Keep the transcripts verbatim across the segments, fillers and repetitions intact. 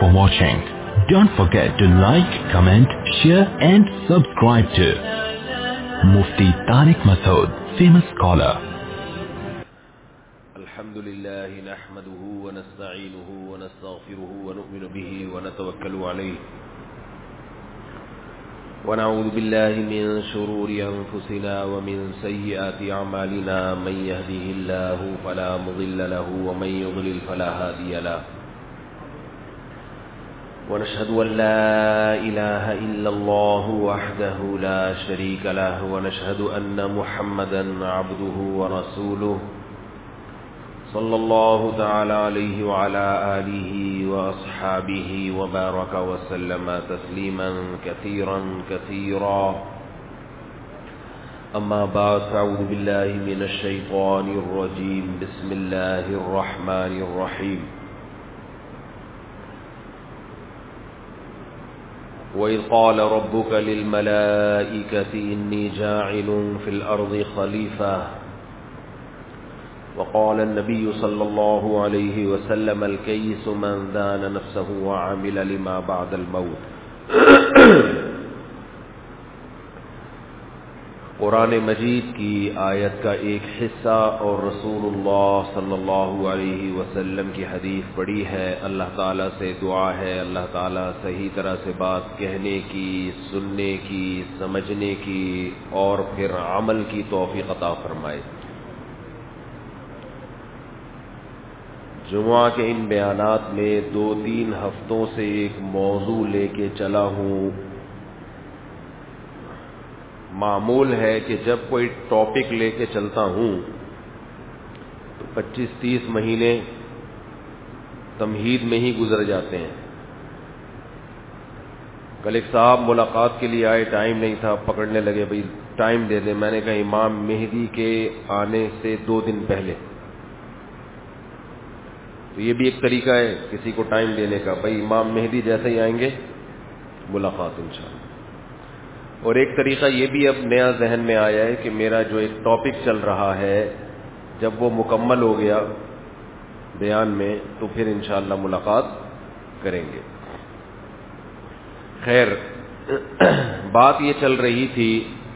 watching. Don't forget to like, comment, share and subscribe to Mufti Tariq Masood, famous scholar. Alhamdulillah nahmaduhu wa nasta'inuhu wa nastaghfiruhu wa nu'minu bihi wa natawakkalu alayhi wa na'udhu billahi min shururi anfusina wa min sayyiati a'malina man yahdihillahu fala mudilla lahu wa man yudlil fala hadiya lahu ونشهد أن لا إله إلا الله وحده لا شريك له ونشهد أن محمدا عبده ورسوله صلى الله تعالى عليه وعلى آله وأصحابه وبارك وسلم تسليما كثيرا كثيرا أما بعد فأعوذ بالله من الشيطان الرجيم بسم الله الرحمن الرحيم وَإِذْ قَالَ رَبُّكَ لِلْمَلَائِكَةِ إِنِّي جَاعِلٌ فِي الْأَرْضِ خَلِيفَةً وقال النبي صلى الله عليه وسلم الكيس من دان نفسه وعمل لما بعد الموت. قرآن مجید کی آیت کا ایک حصہ اور رسول اللہ صلی اللہ علیہ وسلم کی حدیث پڑھی ہے. اللہ تعالیٰ سے دعا ہے اللہ تعالیٰ صحیح طرح سے بات کہنے کی، سننے کی، سمجھنے کی اور پھر عمل کی توفیق عطا فرمائے. جمعہ کے ان بیانات میں دو تین ہفتوں سے ایک موضوع لے کے چلا ہوں. معمول ہے کہ جب کوئی ٹاپک لے کے چلتا ہوں تو پچیس تیس مہینے تمہید میں ہی گزر جاتے ہیں. کل ایک صاحب ملاقات کے لیے آئے، ٹائم نہیں تھا، پکڑنے لگے بھائی ٹائم دے دیں. میں نے کہا امام مہدی کے آنے سے دو دن پہلے. تو یہ بھی ایک طریقہ ہے کسی کو ٹائم دینے کا، بھائی امام مہدی جیسے ہی آئیں گے ملاقات انشاءاللہ. اور ایک طریقہ یہ بھی اب نیا ذہن میں آیا ہے کہ میرا جو ایک ٹاپک چل رہا ہے جب وہ مکمل ہو گیا بیان میں تو پھر انشاءاللہ ملاقات کریں گے. خیر، بات یہ چل رہی تھی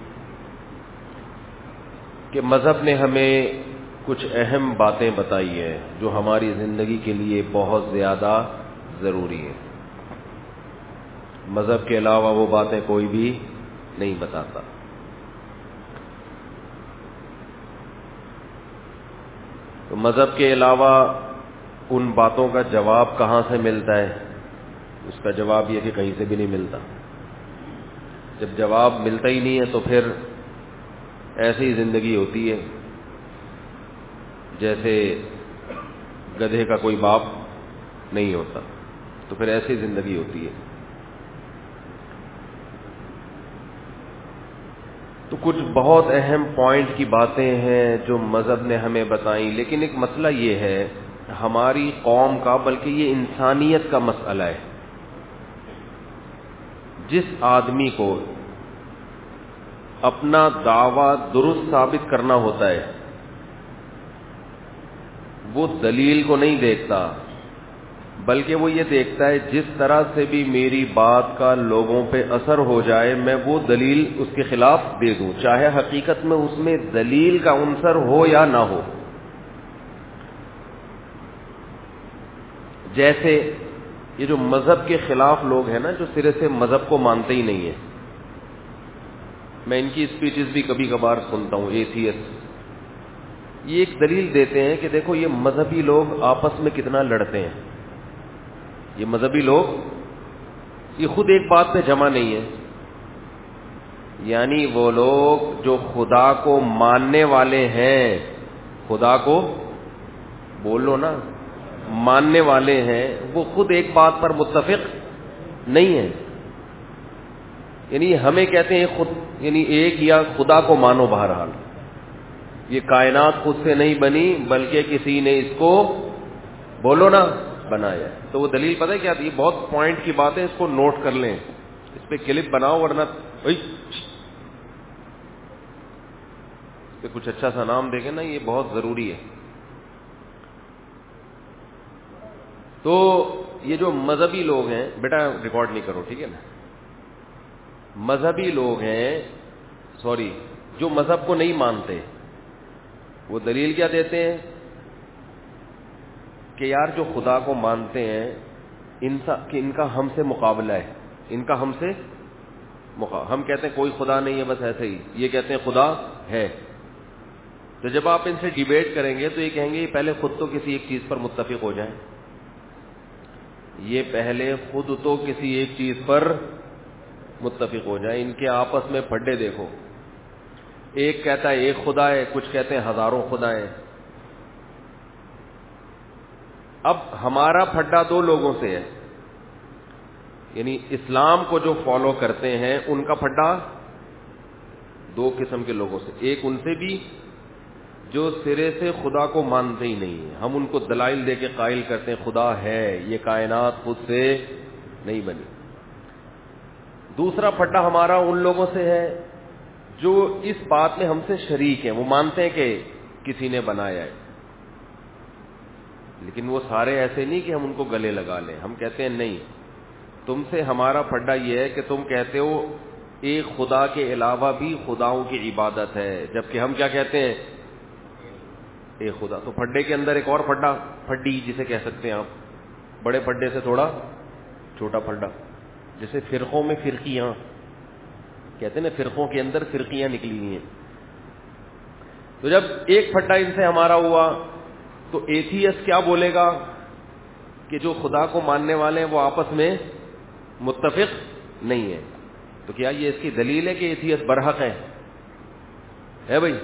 کہ مذہب نے ہمیں کچھ اہم باتیں بتائی ہیں جو ہماری زندگی کے لیے بہت زیادہ ضروری ہیں. مذہب کے علاوہ وہ باتیں کوئی بھی نہیں بتاتا. تو مذہب کے علاوہ ان باتوں کا جواب کہاں سے ملتا ہے؟ اس کا جواب یہ کہ کہیں سے بھی نہیں ملتا. جب جواب ملتا ہی نہیں ہے تو پھر ایسی ہی زندگی ہوتی ہے جیسے گدھے کا کوئی باپ نہیں ہوتا. تو پھر ایسی زندگی ہوتی ہے. تو کچھ بہت اہم پوائنٹ کی باتیں ہیں جو مذہب نے ہمیں بتائیں، لیکن ایک مسئلہ یہ ہے ہماری قوم کا، بلکہ یہ انسانیت کا مسئلہ ہے. جس آدمی کو اپنا دعویٰ درست ثابت کرنا ہوتا ہے وہ دلیل کو نہیں دیکھتا، بلکہ وہ یہ دیکھتا ہے جس طرح سے بھی میری بات کا لوگوں پہ اثر ہو جائے میں وہ دلیل اس کے خلاف دے دوں، چاہے حقیقت میں اس میں دلیل کا عنصر ہو یا نہ ہو. جیسے یہ جو مذہب کے خلاف لوگ ہیں نا، جو سرے سے مذہب کو مانتے ہی نہیں ہیں، میں ان کی اسپیچز بھی کبھی کبھار سنتا ہوں. ایتھیسٹ یہ ایک دلیل دیتے ہیں کہ دیکھو یہ مذہبی لوگ آپس میں کتنا لڑتے ہیں. یہ مذہبی لوگ یہ خود ایک بات پہ جمع نہیں ہے. یعنی وہ لوگ جو خدا کو ماننے والے ہیں، خدا کو بولو نا، ماننے والے ہیں، وہ خود ایک بات پر متفق نہیں ہیں. یعنی ہمیں کہتے ہیں خود یعنی ایک یا خدا کو مانو. بہرحال یہ کائنات خود سے نہیں بنی بلکہ کسی نے اس کو بولو نا بنایا. تو وہ دلیل پتہ ہے کیا تھی؟ یہ بہت پوائنٹ کی بات ہے، اس کو نوٹ کر لیں، اس پہ کلپ بناؤ ورنہ کہ کچھ اچھا سا نام دیکھیں نا، یہ بہت ضروری ہے. تو یہ جو مذہبی لوگ ہیں, بیٹا ریکارڈ نہیں کرو ٹھیک ہے نا, مذہبی لوگ ہیں, سوری جو مذہب کو نہیں مانتے, وہ دلیل کیا دیتے ہیں کہ یار جو خدا کو مانتے ہیں ان کہ ان کا ہم سے مقابلہ ہے, ان کا ہم سے مقابلہ. ہم کہتے ہیں کوئی خدا نہیں ہے, بس ایسے ہی. یہ کہتے ہیں خدا ہے. تو جب آپ ان سے ڈیبیٹ کریں گے تو یہ کہیں گے پہلے خود تو کسی ایک چیز پر متفق ہو جائیں, یہ پہلے خود تو کسی ایک چیز پر متفق ہو جائیں. ان کے آپس میں پھڈے دیکھو, ایک کہتا ہے ایک خدا ہے, کچھ کہتے ہیں ہزاروں خدا ہیں. اب ہمارا پھڈا دو لوگوں سے ہے, یعنی اسلام کو جو فالو کرتے ہیں ان کا پھڈا دو قسم کے لوگوں سے. ایک ان سے بھی جو سرے سے خدا کو مانتے ہی نہیں ہیں, ہم ان کو دلائل دے کے قائل کرتے ہیں خدا ہے, یہ کائنات خود سے نہیں بنی. دوسرا پھڈا ہمارا ان لوگوں سے ہے جو اس بات میں ہم سے شریک ہیں, وہ مانتے ہیں کہ کسی نے بنایا ہے, لیکن وہ سارے ایسے نہیں کہ ہم ان کو گلے لگا لیں. ہم کہتے ہیں نہیں, تم سے ہمارا پھڈا یہ ہے کہ تم کہتے ہو ایک خدا کے علاوہ بھی خداؤں کی عبادت ہے, جبکہ ہم کیا کہتے ہیں ایک خدا. تو پھڈے کے اندر ایک اور پھڈا, پھڈی جسے کہہ سکتے ہیں آپ, بڑے پھڈے سے تھوڑا چھوٹا پھڈا, جیسے فرقوں میں فرقیاں کہتے ہیں نا, فرقوں کے اندر فرقیاں نکلی ہوئی ہیں. تو جب ایک پھڈا ان سے ہمارا ہوا تو ایتھیسٹ کیا بولے گا کہ جو خدا کو ماننے والے ہیں وہ آپس میں متفق نہیں ہے. تو کیا یہ اس کی دلیل ہے کہ ایتھیسٹ برحق ہے؟ ہے بھائی,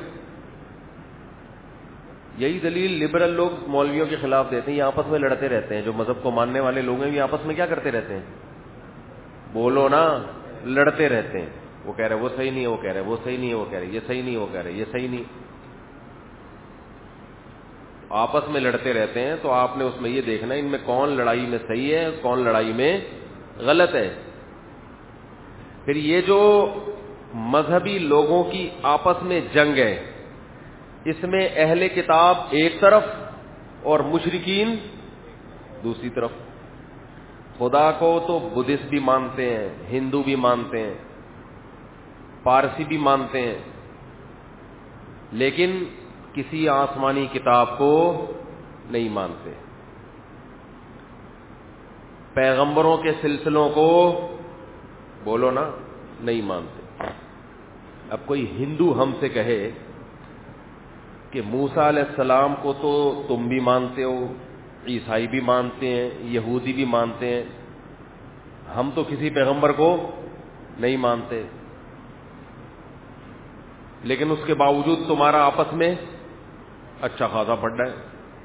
یہی دلیل لبرل لوگ مولویوں کے خلاف دیتے ہیں. یہ آپس میں لڑتے رہتے ہیں, جو مذہب کو ماننے والے لوگ ہیں یہ آپس میں کیا کرتے رہتے ہیں, بولو نا, لڑتے رہتے ہیں. وہ کہہ رہے وہ صحیح نہیں ہے, وہ کہہ رہے وہ صحیح نہیں ہے, وہ کہہ رہے یہ صحیح نہیں, وہ کہہ رہے یہ صحیح نہیں. آپس میں لڑتے رہتے ہیں. تو آپ نے اس میں یہ دیکھنا ان میں کون لڑائی میں صحیح ہے, کون لڑائی میں غلط ہے. پھر یہ جو مذہبی لوگوں کی آپس میں جنگ ہے, اس میں اہل کتاب ایک طرف اور مشرکین دوسری طرف. خدا کو تو بدھسٹ بھی مانتے ہیں, ہندو بھی مانتے ہیں, پارسی بھی مانتے ہیں, لیکن کسی آسمانی کتاب کو نہیں مانتے. پیغمبروں کے سلسلوں کو بولو نا نہیں مانتے. اب کوئی ہندو ہم سے کہے کہ موسیٰ علیہ السلام کو تو تم بھی مانتے ہو, عیسائی بھی مانتے ہیں, یہودی بھی مانتے ہیں, ہم تو کسی پیغمبر کو نہیں مانتے, لیکن اس کے باوجود تمہارا آپس میں اچھا خاصا پھڈا ہے.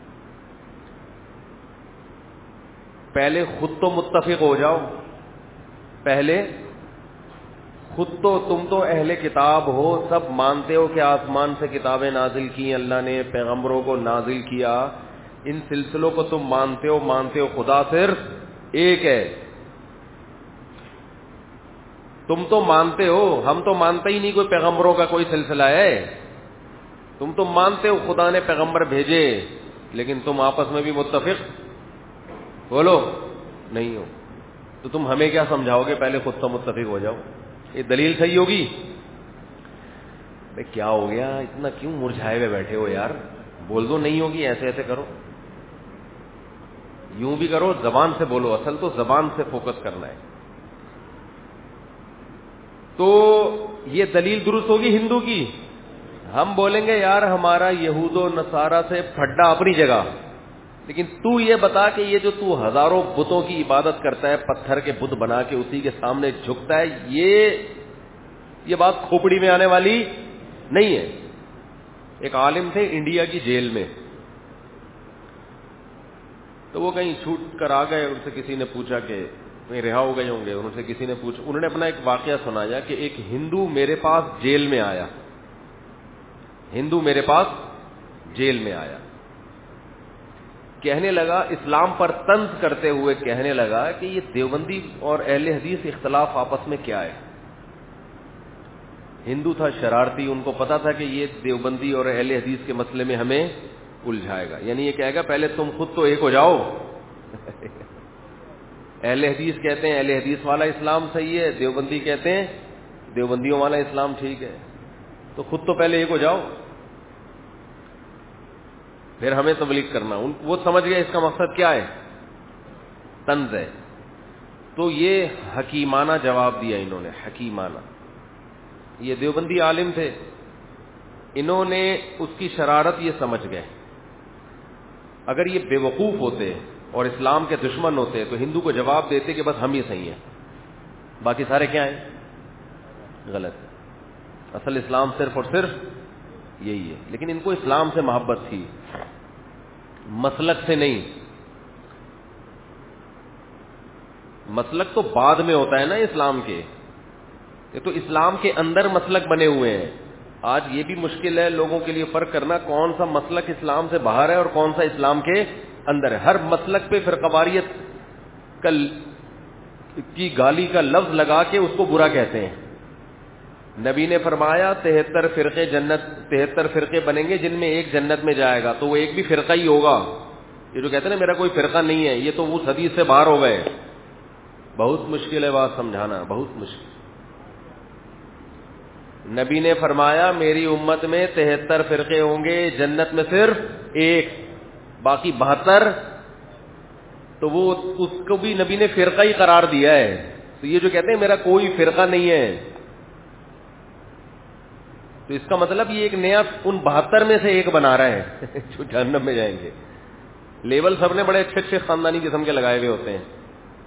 پہلے خود تو متفق ہو جاؤ, پہلے خود تو تم تو اہل کتاب ہو, سب مانتے ہو کہ آسمان سے کتابیں نازل کی اللہ نے, پیغمبروں کو نازل کیا, ان سلسلوں کو تم مانتے ہو, مانتے ہو خدا صرف ایک ہے. تم تو مانتے ہو, ہم تو مانتے ہی نہیں کوئی پیغمبروں کا کوئی سلسلہ ہے. تم تو مانتے ہو خدا نے پیغمبر بھیجے, لیکن تم آپس میں بھی متفق بولو نہیں ہو. تو تم ہمیں کیا سمجھاؤ گے, پہلے خود تو متفق ہو جاؤ. یہ دلیل صحیح ہوگی؟ بھائی کیا ہو گیا, اتنا کیوں مرجھائے ہوئے بیٹھے ہو یار, بول دو نہیں ہوگی, ایسے ایسے کرو, یوں بھی کرو, زبان سے بولو. اصل تو زبان سے فوکس کرنا ہے. تو یہ دلیل درست ہوگی ہندو کی. ہم بولیں گے یار ہمارا یہود و نصارہ سے پھڈا اپنی جگہ, لیکن تو یہ بتا کہ یہ جو تو ہزاروں بتوں کی عبادت کرتا ہے, پتھر کے بت بنا کے اسی کے سامنے جھکتا ہے, یہ یہ بات کھوپڑی میں آنے والی نہیں ہے. ایک عالم تھے انڈیا کی جیل میں, تو وہ کہیں چھوٹ کر آ گئے, ان سے کسی نے پوچھا کہ کہیں رہا ہو گئے ہوں گے, ان سے کسی نے پوچھا, انہوں نے اپنا ایک واقعہ سنایا کہ ایک ہندو میرے پاس جیل میں آیا, ہندو میرے پاس جیل میں آیا, کہنے لگا اسلام پر طنز کرتے ہوئے کہنے لگا کہ یہ دیوبندی اور اہل حدیث اختلاف آپس میں کیا ہے. ہندو تھا شرارتی, ان کو پتا تھا کہ یہ دیوبندی اور اہل حدیث کے مسئلے میں ہمیں الجھائے گا, یعنی یہ کہے گا پہلے تم خود تو ایک ہو جاؤ. اہل حدیث کہتے ہیں اہل حدیث والا اسلام صحیح ہے, دیوبندی کہتے ہیں دیوبندیوں والا اسلام ٹھیک ہے. تو خود تو پہلے ایک ہو جاؤ, پھر ہمیں تبلیغ کرنا. ان وہ سمجھ گئے اس کا مقصد کیا ہے, طنز ہے. تو یہ حکیمانہ جواب دیا انہوں نے, حکیمانہ. یہ دیوبندی عالم تھے, انہوں نے اس کی شرارت یہ سمجھ گئے. اگر یہ بے وقوف ہوتے اور اسلام کے دشمن ہوتے تو ہندو کو جواب دیتے کہ بس ہم ہی صحیح ہیں, باقی سارے کیا ہیں, غلط. اصل اسلام صرف اور صرف یہی ہے. لیکن ان کو اسلام سے محبت تھی, مسلک سے نہیں. مسلک تو بعد میں ہوتا ہے نا اسلام کے, یہ تو اسلام کے اندر مسلک بنے ہوئے ہیں. آج یہ بھی مشکل ہے لوگوں کے لیے فرق کرنا کون سا مسلک اسلام سے باہر ہے اور کون سا اسلام کے اندر ہے. ہر مسلک پہ فرقواریت کی گالی کا لفظ لگا کے اس کو برا کہتے ہیں. نبی نے فرمایا تہتر فرقے جنت تہتر فرقے بنیں گے جن میں ایک جنت میں جائے گا, تو وہ ایک بھی فرقہ ہی ہوگا. یہ جو کہتے ہیں نا میرا کوئی فرقہ نہیں ہے, یہ تو اس حدیث سے باہر ہو گئے. بہت مشکل ہے بات سمجھانا, بہت مشکل. نبی نے فرمایا میری امت میں تہتر فرقے ہوں گے, جنت میں صرف ایک, باقی بہتر. تو وہ اس کو بھی نبی نے فرقہ ہی قرار دیا ہے. تو یہ جو کہتے ہیں میرا کوئی فرقہ نہیں ہے, تو اس کا مطلب یہ ایک نیا ان بہتر میں سے ایک بنا رہا ہے جو جہنم میں جائیں گے. لیبل سب نے بڑے اچھے اچھے خاندانی قسم کے لگائے ہوئے ہوتے ہیں.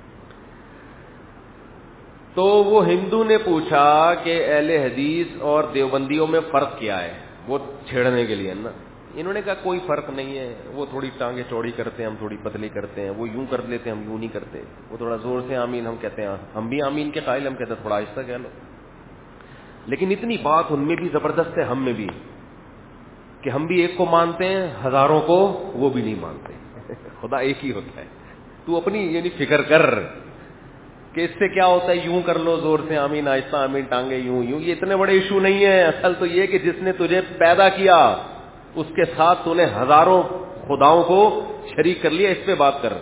تو وہ ہندو نے پوچھا کہ اہل حدیث اور دیوبندیوں میں فرق کیا ہے, وہ چھیڑنے کے لیے نا. انہوں نے کہا کوئی فرق نہیں ہے, وہ تھوڑی ٹانگیں چوڑی کرتے ہیں, ہم تھوڑی پتلی کرتے ہیں, وہ یوں کر لیتے ہیں, ہم یوں نہیں کرتے. وہ تھوڑا زور سے آمین ہم کہتے ہیں, ہم بھی آمین کے قائل, ہم کہتے ہیں تھوڑا آہستہ کہہ لو. لیکن اتنی بات ان میں بھی زبردست ہے, ہم میں بھی, کہ ہم بھی ایک کو مانتے ہیں, ہزاروں کو وہ بھی نہیں مانتے. خدا ایک ہی ہوتا ہے. تو اپنی یعنی فکر کر کہ اس سے کیا ہوتا ہے, یوں کر لو زور سے آمین, آہستہ آمین, ٹانگے یوں یوں. یہ اتنے بڑے ایشو نہیں ہے. اصل تو یہ کہ جس نے تجھے پیدا کیا اس کے ساتھ تو نے ہزاروں خداؤں کو شریک کر لیا. اس پہ بات کر,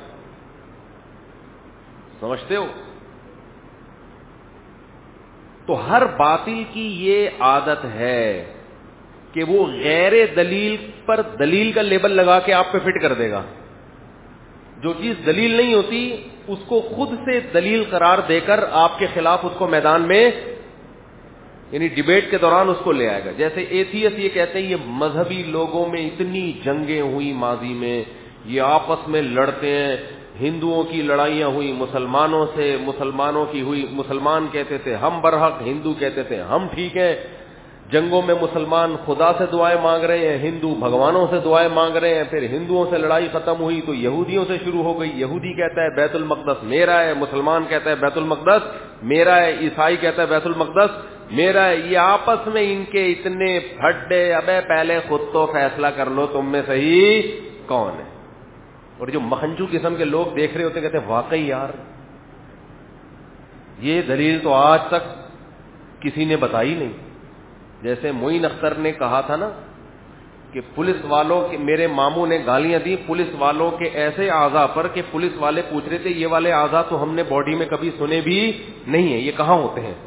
سمجھتے ہو؟ تو ہر باطل کی یہ عادت ہے کہ وہ غیر دلیل پر دلیل کا لیبل لگا کے آپ پہ فٹ کر دے گا. جو چیز دلیل نہیں ہوتی اس کو خود سے دلیل قرار دے کر آپ کے خلاف اس کو میدان میں یعنی ڈیبیٹ کے دوران اس کو لے آئے گا. جیسے ایتھیسٹ یہ کہتے ہیں یہ مذہبی لوگوں میں اتنی جنگیں ہوئی ماضی میں, یہ آپس میں لڑتے ہیں, ہندوؤں کی لڑائیاں ہوئی مسلمانوں سے, مسلمانوں کی ہوئی, مسلمان کہتے تھے ہم برحق, ہندو کہتے تھے ہم ٹھیک ہیں. جنگوں میں مسلمان خدا سے دعائیں مانگ رہے ہیں, ہندو بھگوانوں سے دعائیں مانگ رہے ہیں. پھر ہندوؤں سے لڑائی ختم ہوئی تو یہودیوں سے شروع ہو گئی. یہودی کہتا ہے بیت المقدس میرا ہے, مسلمان کہتا ہے بیت المقدس میرا ہے, عیسائی کہتا ہے بیت المقدس میرا ہے. یہ آپس میں ان کے اتنے پھڈے, ابے پہلے خود تو فیصلہ کر لو تم میں صحیح کون ہے. اور جو مکھنچو قسم کے لوگ دیکھ رہے ہوتے کہتے ہیں واقعی یار یہ دلیل تو آج تک کسی نے بتائی نہیں. جیسے معین اختر نے کہا تھا نا کہ پولیس والوں کے, میرے ماموں نے گالیاں دی پولیس والوں کے ایسے اعضاء پر کہ پولیس والے پوچھ رہے تھے یہ والے اعضاء تو ہم نے باڈی میں کبھی سنے بھی نہیں ہیں, یہ کہاں ہوتے ہیں.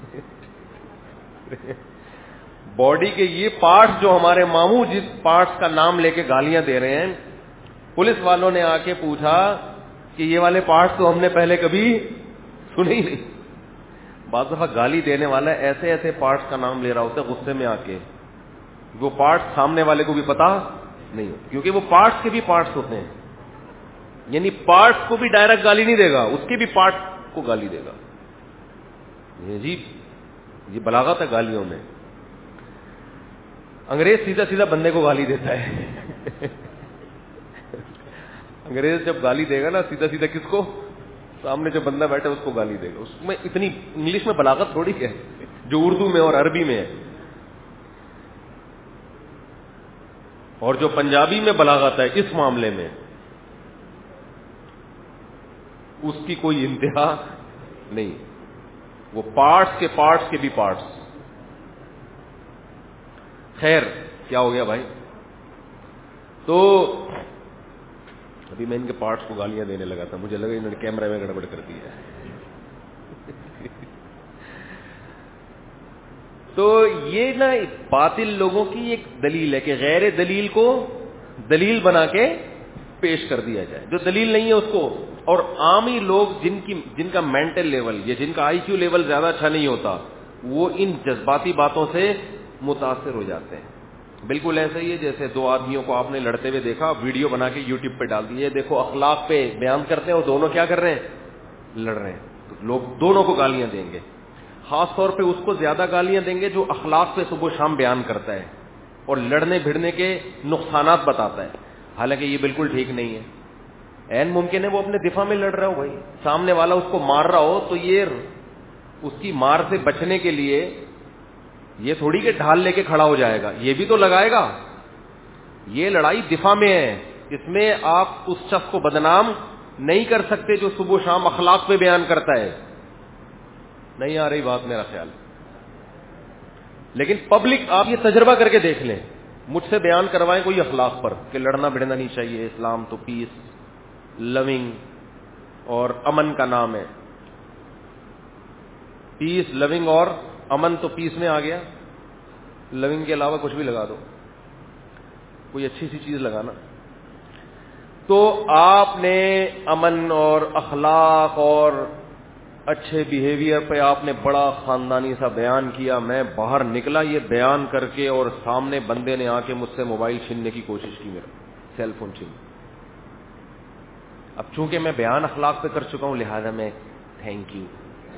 باڈی کے یہ پارٹس جو ہمارے ماموں جس پارٹس کا نام لے کے گالیاں دے رہے ہیں, پولیس والوں نے آ کے پوچھا کہ یہ والے پارٹس تو ہم نے پہلے کبھی سنے ہی نہیں. بعض دفعہ گالی دینے والا ایسے ایسے پارٹس کا نام لے رہا ہوتا ہے غصے میں آ کے, وہ پارٹس سامنے والے کو بھی پتا نہیں ہوتا, کیونکہ وہ پارٹس کے بھی پارٹس ہوتے ہیں. یعنی پارٹس کو بھی ڈائریکٹ گالی نہیں دے گا, اس کے بھی پارٹ کو گالی دے گا. یہ جی یہ بلاغت ہے گالیوں میں. انگریز سیدھا سیدھا بندے کو گالی دیتا ہے. انگریز جب گالی دے گا نا سیدھا سیدھا کس کو, سامنے جو بندہ بیٹھا اس کو گالی دے گا. اس میں اتنی انگلش میں بلاغت تھوڑی ہے جو اردو میں اور عربی میں ہے. اور جو پنجابی میں بلاغت ہے اس معاملے میں اس کی کوئی انتہا نہیں. وہ پارٹس کے پارٹس کے بھی پارٹس. خیر کیا ہو گیا بھائی. تو ابھی میں ان کے پارٹس کو گالیاں دینے لگا تھا, مجھے لگا انہوں نے کیمرے میں گڑبڑ کر دی ہے. تو یہ نا باطل لوگوں کی ایک دلیل ہے کہ غیر دلیل کو دلیل بنا کے پیش کر دیا جائے, جو دلیل نہیں ہے اس کو. اور عامی لوگ جن کی جن کا مینٹل لیول یا جن کا آئی کیو لیول زیادہ اچھا نہیں ہوتا, وہ ان جذباتی باتوں سے متاثر ہو جاتے ہیں. بالکل ایسا ہی ہے جیسے دو آدمیوں کو آپ نے لڑتے ہوئے دیکھا, ویڈیو بنا کے یوٹیوب پہ ڈال دی, دیکھو اخلاق پہ بیان کرتے ہیں, وہ دونوں کیا کر رہے ہیں, لڑ رہے ہیں. تو لوگ دونوں کو گالیاں دیں گے, خاص طور پہ اس کو زیادہ گالیاں دیں گے جو اخلاق پہ صبح شام بیان کرتا ہے اور لڑنے بھڑنے کے نقصانات بتاتا ہے. حالانکہ یہ بالکل ٹھیک نہیں ہے. این ممکن ہے وہ اپنے دفاع میں لڑ رہا ہو, بھائی سامنے والا اس کو مار رہا ہو تو یہ اس کی مار سے بچنے کے لیے یہ تھوڑی کہ ڈھال لے کے کھڑا ہو جائے گا, یہ بھی تو لگائے گا. یہ لڑائی دفاع میں ہے, اس میں آپ اس شخص کو بدنام نہیں کر سکتے جو صبح شام اخلاق پہ بیان کرتا ہے. نہیں آ رہی بات میرا خیال. لیکن پبلک آپ یہ تجربہ کر کے دیکھ لیں, مجھ سے بیان کروائیں کوئی اخلاق پر کہ لڑنا بھڑنا نہیں چاہیے, اسلام تو پیس لونگ اور امن کا نام ہے. پیس لونگ اور امن تو پیس میں آ گیا, لونگ کے علاوہ کچھ بھی لگا دو, کوئی اچھی سی چیز لگانا. تو آپ نے امن اور اخلاق اور اچھے بیہیویئر پہ آپ نے بڑا خاندانی سا بیان کیا. میں باہر نکلا یہ بیان کر کے اور سامنے بندے نے آ کے مجھ سے موبائل چھیننے کی کوشش کی, میرا سیل فون چھین. اب چونکہ میں بیان اخلاق پہ کر چکا ہوں لہذا میں تھینک یو.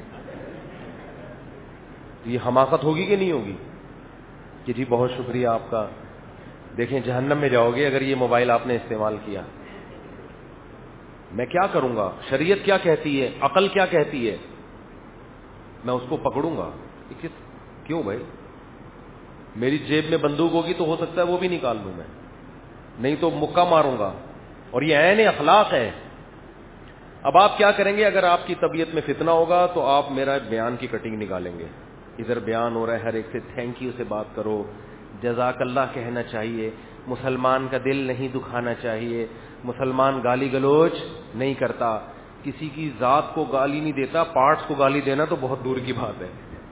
یہ حماقت ہوگی کہ نہیں ہوگی کہ جی بہت شکریہ آپ کا, دیکھیں جہنم میں جاؤ گے اگر یہ موبائل آپ نے استعمال کیا. میں کیا کروں گا, شریعت کیا کہتی ہے, عقل کیا کہتی ہے, میں اس کو پکڑوں گا. کیوں بھائی, میری جیب میں بندوق ہوگی تو ہو سکتا ہے وہ بھی نکال لوں میں, نہیں تو مکہ ماروں گا. اور یہ عین اخلاق ہے. اب آپ کیا کریں گے, اگر آپ کی طبیعت میں فتنہ ہوگا تو آپ میرا بیان کی کٹنگ نکالیں گے. ادھر بیان ہو رہا ہے, ہر ایک سے تھینک یو سے بات کرو, جزاک اللہ کہنا چاہیے, مسلمان کا دل نہیں دکھانا چاہیے, مسلمان گالی گلوچ نہیں کرتا, کسی کی ذات کو گالی نہیں دیتا, پارٹس کو گالی دینا تو بہت دور کی بات ہے.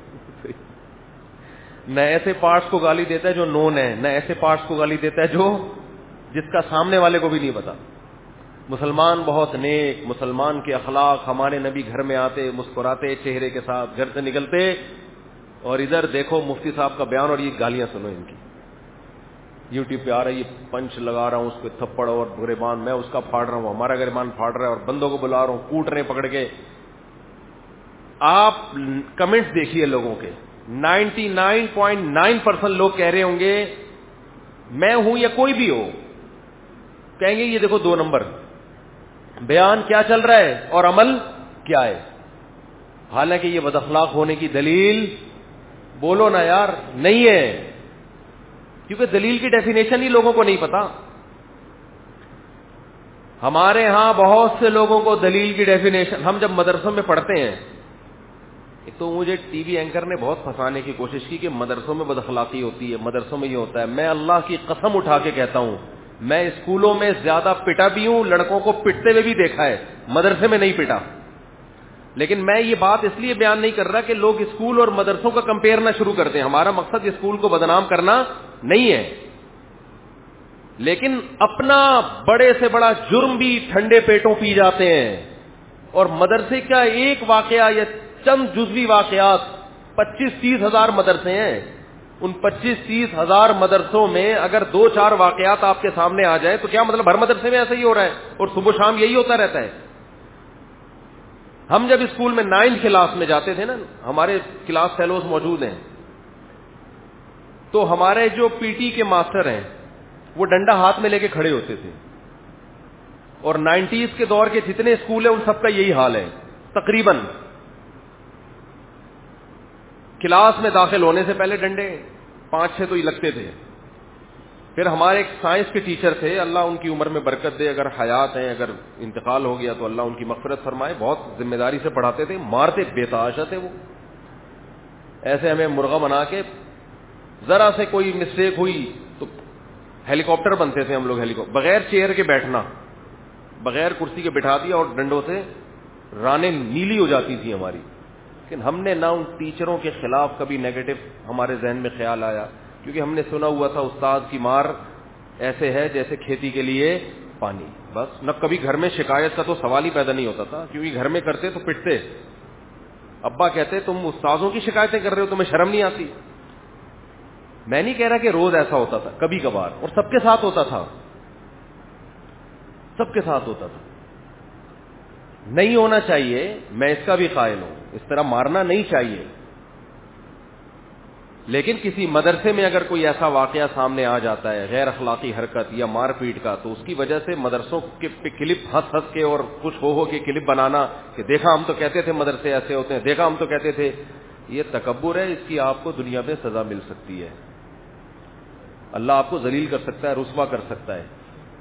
نہ ایسے پارٹس کو گالی دیتا ہے جو نون ہے, نہ ایسے پارٹس کو گالی دیتا ہے جو جس کا سامنے والے کو بھی نہیں پتا. مسلمان بہت نیک, مسلمان کے اخلاق, ہمارے نبی گھر میں آتے مسکراتے چہرے کے ساتھ گھر سے نکلتے, اور ادھر دیکھو مفتی صاحب کا بیان اور یہ گالیاں سنو ان کی. یوٹیوب پہ آ رہا ہے, یہ پنچ لگا رہا ہوں اس کو تھپڑ اور گریبان, میں اس کا پھاڑ رہا ہوں, ہمارا گریبان پھاڑ رہا ہے, اور بندوں کو بلا رہا ہوں, کوٹ رہے پکڑ کے. آپ کمنٹس دیکھیے لوگوں کے, ninety nine point nine percent لوگ کہہ رہے ہوں گے, میں ہوں یا کوئی بھی ہو, کہیں گے یہ دیکھو دو نمبر, بیان کیا چل رہا ہے اور عمل کیا ہے. حالانکہ یہ بد اخلاق ہونے کی دلیل بولو نا یار نہیں ہے, کیونکہ دلیل کی ڈیفینیشن ہی لوگوں کو نہیں پتا. ہمارے ہاں بہت سے لوگوں کو دلیل کی ڈیفینیشن, ہم جب مدرسوں میں پڑھتے ہیں, ایک تو مجھے ٹی وی اینکر نے بہت پھنسانے کی کوشش کی کہ مدرسوں میں بد اخلاقی ہوتی ہے, مدرسوں میں یہ ہوتا ہے. میں اللہ کی قسم اٹھا کے کہتا ہوں, میں اسکولوں میں زیادہ پٹا بھی ہوں, لڑکوں کو پٹتے ہوئے بھی دیکھا ہے, مدرسے میں نہیں پٹا. لیکن میں یہ بات اس لیے بیان نہیں کر رہا کہ لوگ اسکول اور مدرسوں کا کمپیئر نہ شروع کرتے ہیں. ہمارا مقصد اسکول کو بدنام کرنا نہیں ہے, لیکن اپنا بڑے سے بڑا جرم بھی ٹھنڈے پیٹوں پی جاتے ہیں. اور مدرسے کا ایک واقعہ یا چند جزوی واقعات, پچیس تیس ہزار مدرسے ہیں, ان پچیس تیس ہزار مدرسوں میں اگر دو چار واقعات آپ کے سامنے آ جائے تو کیا مطلب ہر مدرسے میں ایسا ہی ہو رہا ہے اور صبح شام یہی ہوتا رہتا ہے. ہم جب اسکول میں نائنتھ کلاس میں جاتے تھے نا, ہمارے کلاس فیلوز موجود ہیں, تو ہمارے جو پی ٹی کے ماسٹر ہیں وہ ڈنڈا ہاتھ میں لے کے کھڑے ہوتے تھے. اور نائنٹیز کے دور کے جتنے اسکول ہیں ان سب کا یہی حال ہے تقریباً. کلاس میں داخل ہونے سے پہلے ڈنڈے پانچ چھ تو ہی لگتے تھے. پھر ہمارے ایک سائنس کے ٹیچر تھے, اللہ ان کی عمر میں برکت دے, اگر حیات ہیں, اگر انتقال ہو گیا تو اللہ ان کی مغفرت فرمائے, بہت ذمہ داری سے پڑھاتے تھے, مارتے بے تحاشا تھے وہ. ایسے ہمیں مرغا بنا کے, ذرا سے کوئی مسٹیک ہوئی تو ہیلی کاپٹر بنتے تھے ہم لوگ, ہیلی کاپٹر بغیر چیئر کے بیٹھنا, بغیر کرسی کے بٹھا دیا اور ڈنڈوں سے رانیں نیلی ہو جاتی تھی ہماری. لیکن ہم نے نہ ان ٹیچروں کے خلاف کبھی نیگیٹو ہمارے ذہن میں خیال آیا, کیونکہ ہم نے سنا ہوا تھا استاد کی مار ایسے ہے جیسے کھیتی کے لیے پانی. بس نہ کبھی گھر میں شکایت کا تو سوال ہی پیدا نہیں ہوتا تھا, کیونکہ گھر میں کرتے تو پٹتے. ابا کہتے تم استاذوں کی شکایتیں کر رہے ہو, تمہیں شرم نہیں آتی. میں نہیں کہہ رہا کہ روز ایسا ہوتا تھا, کبھی کبھار, اور سب کے ساتھ ہوتا تھا, سب کے ساتھ ہوتا تھا. نہیں ہونا چاہیے, میں اس کا بھی قائل ہوں, اس طرح مارنا نہیں چاہیے. لیکن کسی مدرسے میں اگر کوئی ایسا واقعہ سامنے آ جاتا ہے, غیر اخلاقی حرکت یا مار پیٹ کا, تو اس کی وجہ سے مدرسوں کے پہ کلپ ہنس ہنس کے اور خوش ہو ہو کے کلپ بنانا کہ دیکھا ہم تو کہتے تھے مدرسے ایسے ہوتے ہیں, دیکھا ہم تو کہتے تھے, یہ تکبر ہے. اس کی آپ کو دنیا میں سزا مل سکتی ہے. اللہ آپ کو ذلیل کر سکتا ہے, رسوا کر سکتا ہے.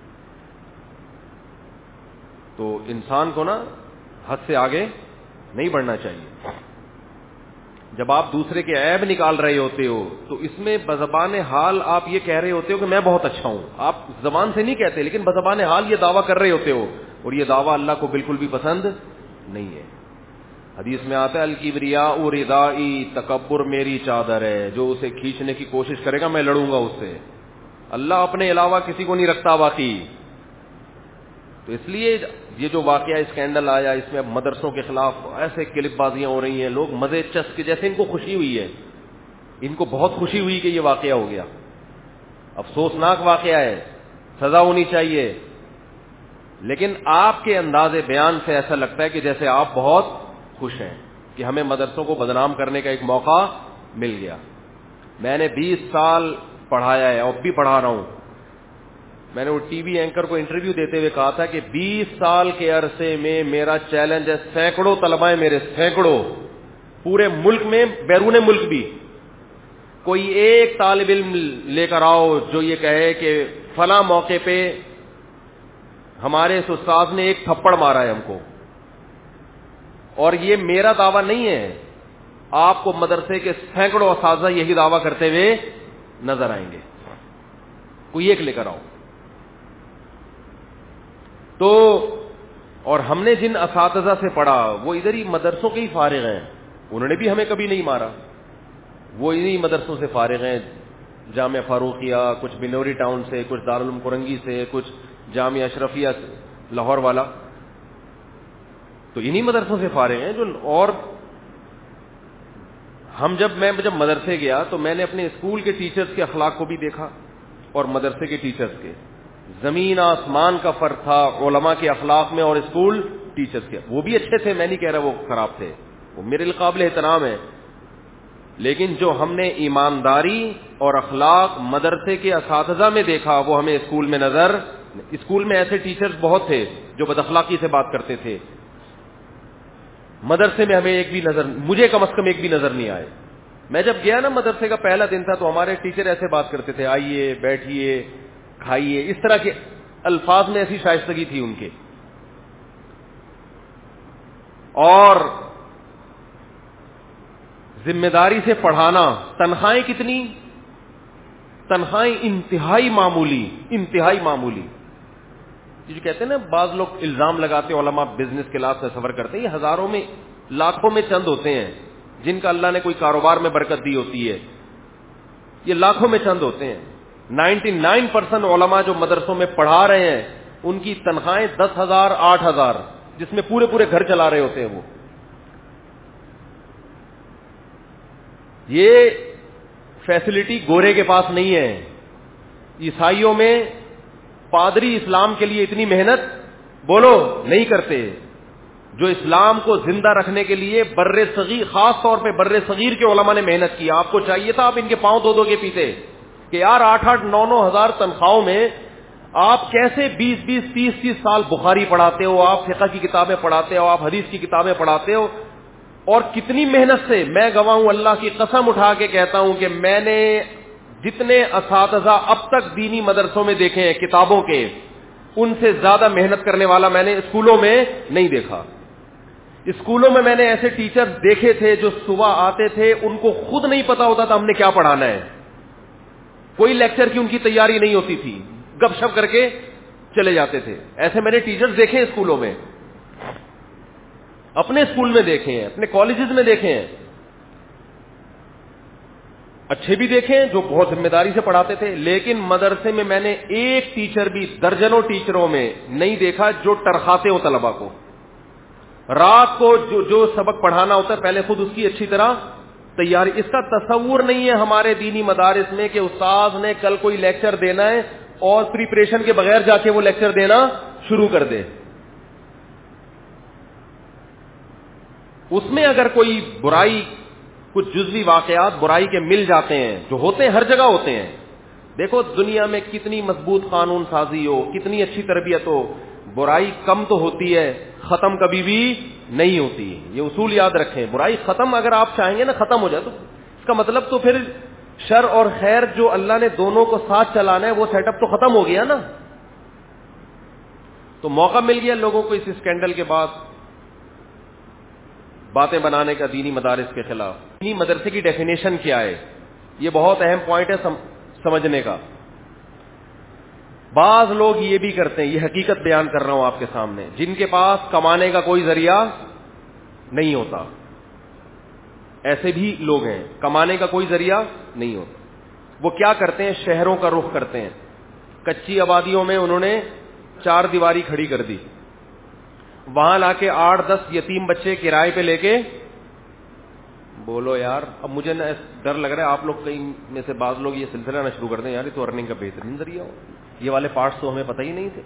تو انسان کو نا حد سے آگے نہیں بڑھنا چاہیے. جب آپ دوسرے کے عیب نکال رہے ہوتے ہو تو اس میں بزبان حال آپ یہ کہہ رہے ہوتے ہو کہ میں بہت اچھا ہوں. آپ زبان سے نہیں کہتے, لیکن بزبان حال یہ دعویٰ کر رہے ہوتے ہو, اور یہ دعویٰ اللہ کو بالکل بھی پسند نہیں ہے. حدیث میں آتا ہے الکبریاء ردائی, تکبر میری چادر ہے, جو اسے کھینچنے کی کوشش کرے گا میں لڑوں گا اس سے. اللہ اپنے علاوہ کسی کو نہیں رکھتا باقی. تو اس لیے یہ جو واقعہ اسکینڈل آیا, اس میں اب مدرسوں کے خلاف ایسے کلپ بازیاں ہو رہی ہیں, لوگ مزے چس کے, جیسے ان کو خوشی ہوئی ہے, ان کو بہت خوشی ہوئی کہ یہ واقعہ ہو گیا. افسوسناک واقعہ ہے, سزا ہونی چاہیے. لیکن آپ کے انداز بیان سے ایسا لگتا ہے کہ جیسے آپ بہت خوش ہیں کہ ہمیں مدرسوں کو بدنام کرنے کا ایک موقع مل گیا. میں نے بیس سال پڑھایا ہے, اب بھی پڑھا رہا ہوں. میں نے وہ ٹی وی اینکر کو انٹرویو دیتے ہوئے کہا تھا کہ بیس سال کے عرصے میں میرا چیلنج ہے, سینکڑوں طلباء میرے, سینکڑوں, پورے ملک میں, بیرون ملک بھی, کوئی ایک طالب علم لے کر آؤ جو یہ کہے کہ فلاں موقع پہ ہمارے اس استاد نے ایک تھپڑ مارا ہے ہم کو. اور یہ میرا دعویٰ نہیں ہے, آپ کو مدرسے کے سینکڑوں اساتذہ یہی دعویٰ کرتے ہوئے نظر آئیں گے. کوئی ایک لے کر آؤ. تو اور ہم نے جن اساتذہ سے پڑھا وہ ادھر ہی مدرسوں کے ہی فارغ ہیں, انہوں نے بھی ہمیں کبھی نہیں مارا. وہ انہی مدرسوں سے فارغ ہیں, جامعہ فاروقیہ, کچھ بنوری ٹاؤن سے, کچھ دارالعلوم کرنگی سے, کچھ جامعہ اشرفیہ لاہور والا, تو انہی مدرسوں سے فارغ ہیں جو. اور ہم جب میں جب مدرسے گیا تو میں نے اپنے اسکول کے ٹیچرز کے اخلاق کو بھی دیکھا اور مدرسے کے ٹیچرز کے, زمین آسمان کا فرق تھا علماء کے اخلاق میں اور اسکول ٹیچرز کے. وہ بھی اچھے تھے, میں نہیں کہہ رہا وہ خراب تھے, وہ میرے قابل احترام ہے. لیکن جو ہم نے ایمانداری اور اخلاق مدرسے کے اساتذہ میں دیکھا وہ ہمیں اسکول میں نظر, اسکول میں ایسے ٹیچرز بہت تھے جو بد اخلاقی سے بات کرتے تھے, مدرسے میں ہمیں ایک بھی نظر, مجھے کم از کم ایک بھی نظر نہیں آئے. میں جب گیا نا مدرسے کا پہلا دن تھا تو ہمارے ٹیچر ایسے بات کرتے تھے, آئیے بیٹھیے کھائیے, اس طرح کے الفاظ میں ایسی شائستگی تھی ان کے. اور ذمہ داری سے پڑھانا, تنخواہیں کتنی, تنخواہیں انتہائی معمولی, انتہائی معمولی. جو کہتے ہیں نا بعض لوگ الزام لگاتے ہیں علماء بزنس کلاس میں سفر کرتے ہیں, یہ ہزاروں میں لاکھوں میں چند ہوتے ہیں جن کا اللہ نے کوئی کاروبار میں برکت دی ہوتی ہے, یہ لاکھوں میں چند ہوتے ہیں. نائنٹی نائن پرسینٹ علماء جو مدرسوں میں پڑھا رہے ہیں ان کی تنخواہیں دس ہزار آٹھ ہزار, جس میں پورے پورے گھر چلا رہے ہوتے ہیں وہ. یہ فیسلٹی گورے کے پاس نہیں ہے. عیسائیوں میں پادری اسلام کے لیے اتنی محنت بولو نہیں کرتے, جو اسلام کو زندہ رکھنے کے لیے بر صغیر, خاص طور پہ بر صغیر کے علماء نے محنت کی. آپ کو چاہیے تھا آپ ان کے پاؤں دو دو کے پیتے کہ یار آٹھ آٹھ نو نو ہزار تنخواہوں میں آپ کیسے بیس بیس تیس تیس سال بخاری پڑھاتے ہو, آپ فقہ کی کتابیں پڑھاتے ہو, آپ حدیث کی کتابیں پڑھاتے ہو, اور کتنی محنت سے. میں گواہ ہوں, اللہ کی قسم اٹھا کے کہتا ہوں کہ میں نے جتنے اساتذہ اب تک دینی مدرسوں میں دیکھے ہیں کتابوں کے, ان سے زیادہ محنت کرنے والا میں نے اسکولوں میں نہیں دیکھا. اسکولوں میں میں نے ایسے ٹیچر دیکھے تھے جو صبح آتے تھے, ان کو خود نہیں پتا ہوتا تھا ہم نے کیا پڑھانا ہے, کوئی لیکچر کی ان کی تیاری نہیں ہوتی تھی, گپ شپ کر کے چلے جاتے تھے. ایسے میں نے ٹیچرز دیکھے ہیں اسکولوں میں, اپنے اسکول میں دیکھے ہیں, اپنے کالجز میں دیکھے ہیں, اچھے بھی دیکھے ہیں جو بہت ذمہ داری سے پڑھاتے تھے, لیکن مدرسے میں میں نے ایک ٹیچر بھی درجنوں ٹیچروں میں نہیں دیکھا جو ٹرخاتے ہو طلبا کو. رات کو جو جو سبق پڑھانا ہوتا ہے پہلے خود اس کی اچھی طرح تیاری. اس کا تصور نہیں ہے ہمارے دینی مدارس میں کہ استاذ نے کل کوئی لیکچر دینا ہے اور پریپریشن کے بغیر جا کے وہ لیکچر دینا شروع کر دے. اس میں اگر کوئی برائی, کچھ جزوی واقعات برائی کے مل جاتے ہیں, جو ہوتے ہیں ہر جگہ ہوتے ہیں. دیکھو دنیا میں کتنی مضبوط قانون سازی ہو, کتنی اچھی تربیت ہو, برائی کم تو ہوتی ہے, ختم کبھی بھی نہیں ہوتی. یہ اصول یاد رکھیں. برائی ختم اگر آپ چاہیں گے نا ختم ہو جائے تو اس کا مطلب تو پھر شر اور خیر جو اللہ نے دونوں کو ساتھ چلانا ہے وہ سیٹ اپ تو ختم ہو گیا نا. تو موقع مل گیا لوگوں کو اس اسکینڈل کے بعد باتیں بنانے کا دینی مدارس کے خلاف. دینی مدرسے کی ڈیفینیشن کیا ہے, یہ بہت اہم پوائنٹ ہے سمجھنے کا. بعض لوگ یہ بھی کرتے ہیں, یہ حقیقت بیان کر رہا ہوں آپ کے سامنے, جن کے پاس کمانے کا کوئی ذریعہ نہیں ہوتا. ایسے بھی لوگ ہیں, کمانے کا کوئی ذریعہ نہیں ہوتا. وہ کیا کرتے ہیں, شہروں کا رخ کرتے ہیں. کچی آبادیوں میں انہوں نے چار دیواری کھڑی کر دی, وہاں لا کے آٹھ دس یتیم بچے کرائے پہ لے کے, بولو یار اب مجھے نا ڈر لگ رہا ہے آپ لوگ کہیں میں سے بعض لوگ یہ سلسلہ نہ شروع کر دیں, یار یہ تو ارننگ کا بہترین ذریعہ ہو, یہ والے پارٹس تو ہمیں پتہ ہی نہیں تھے.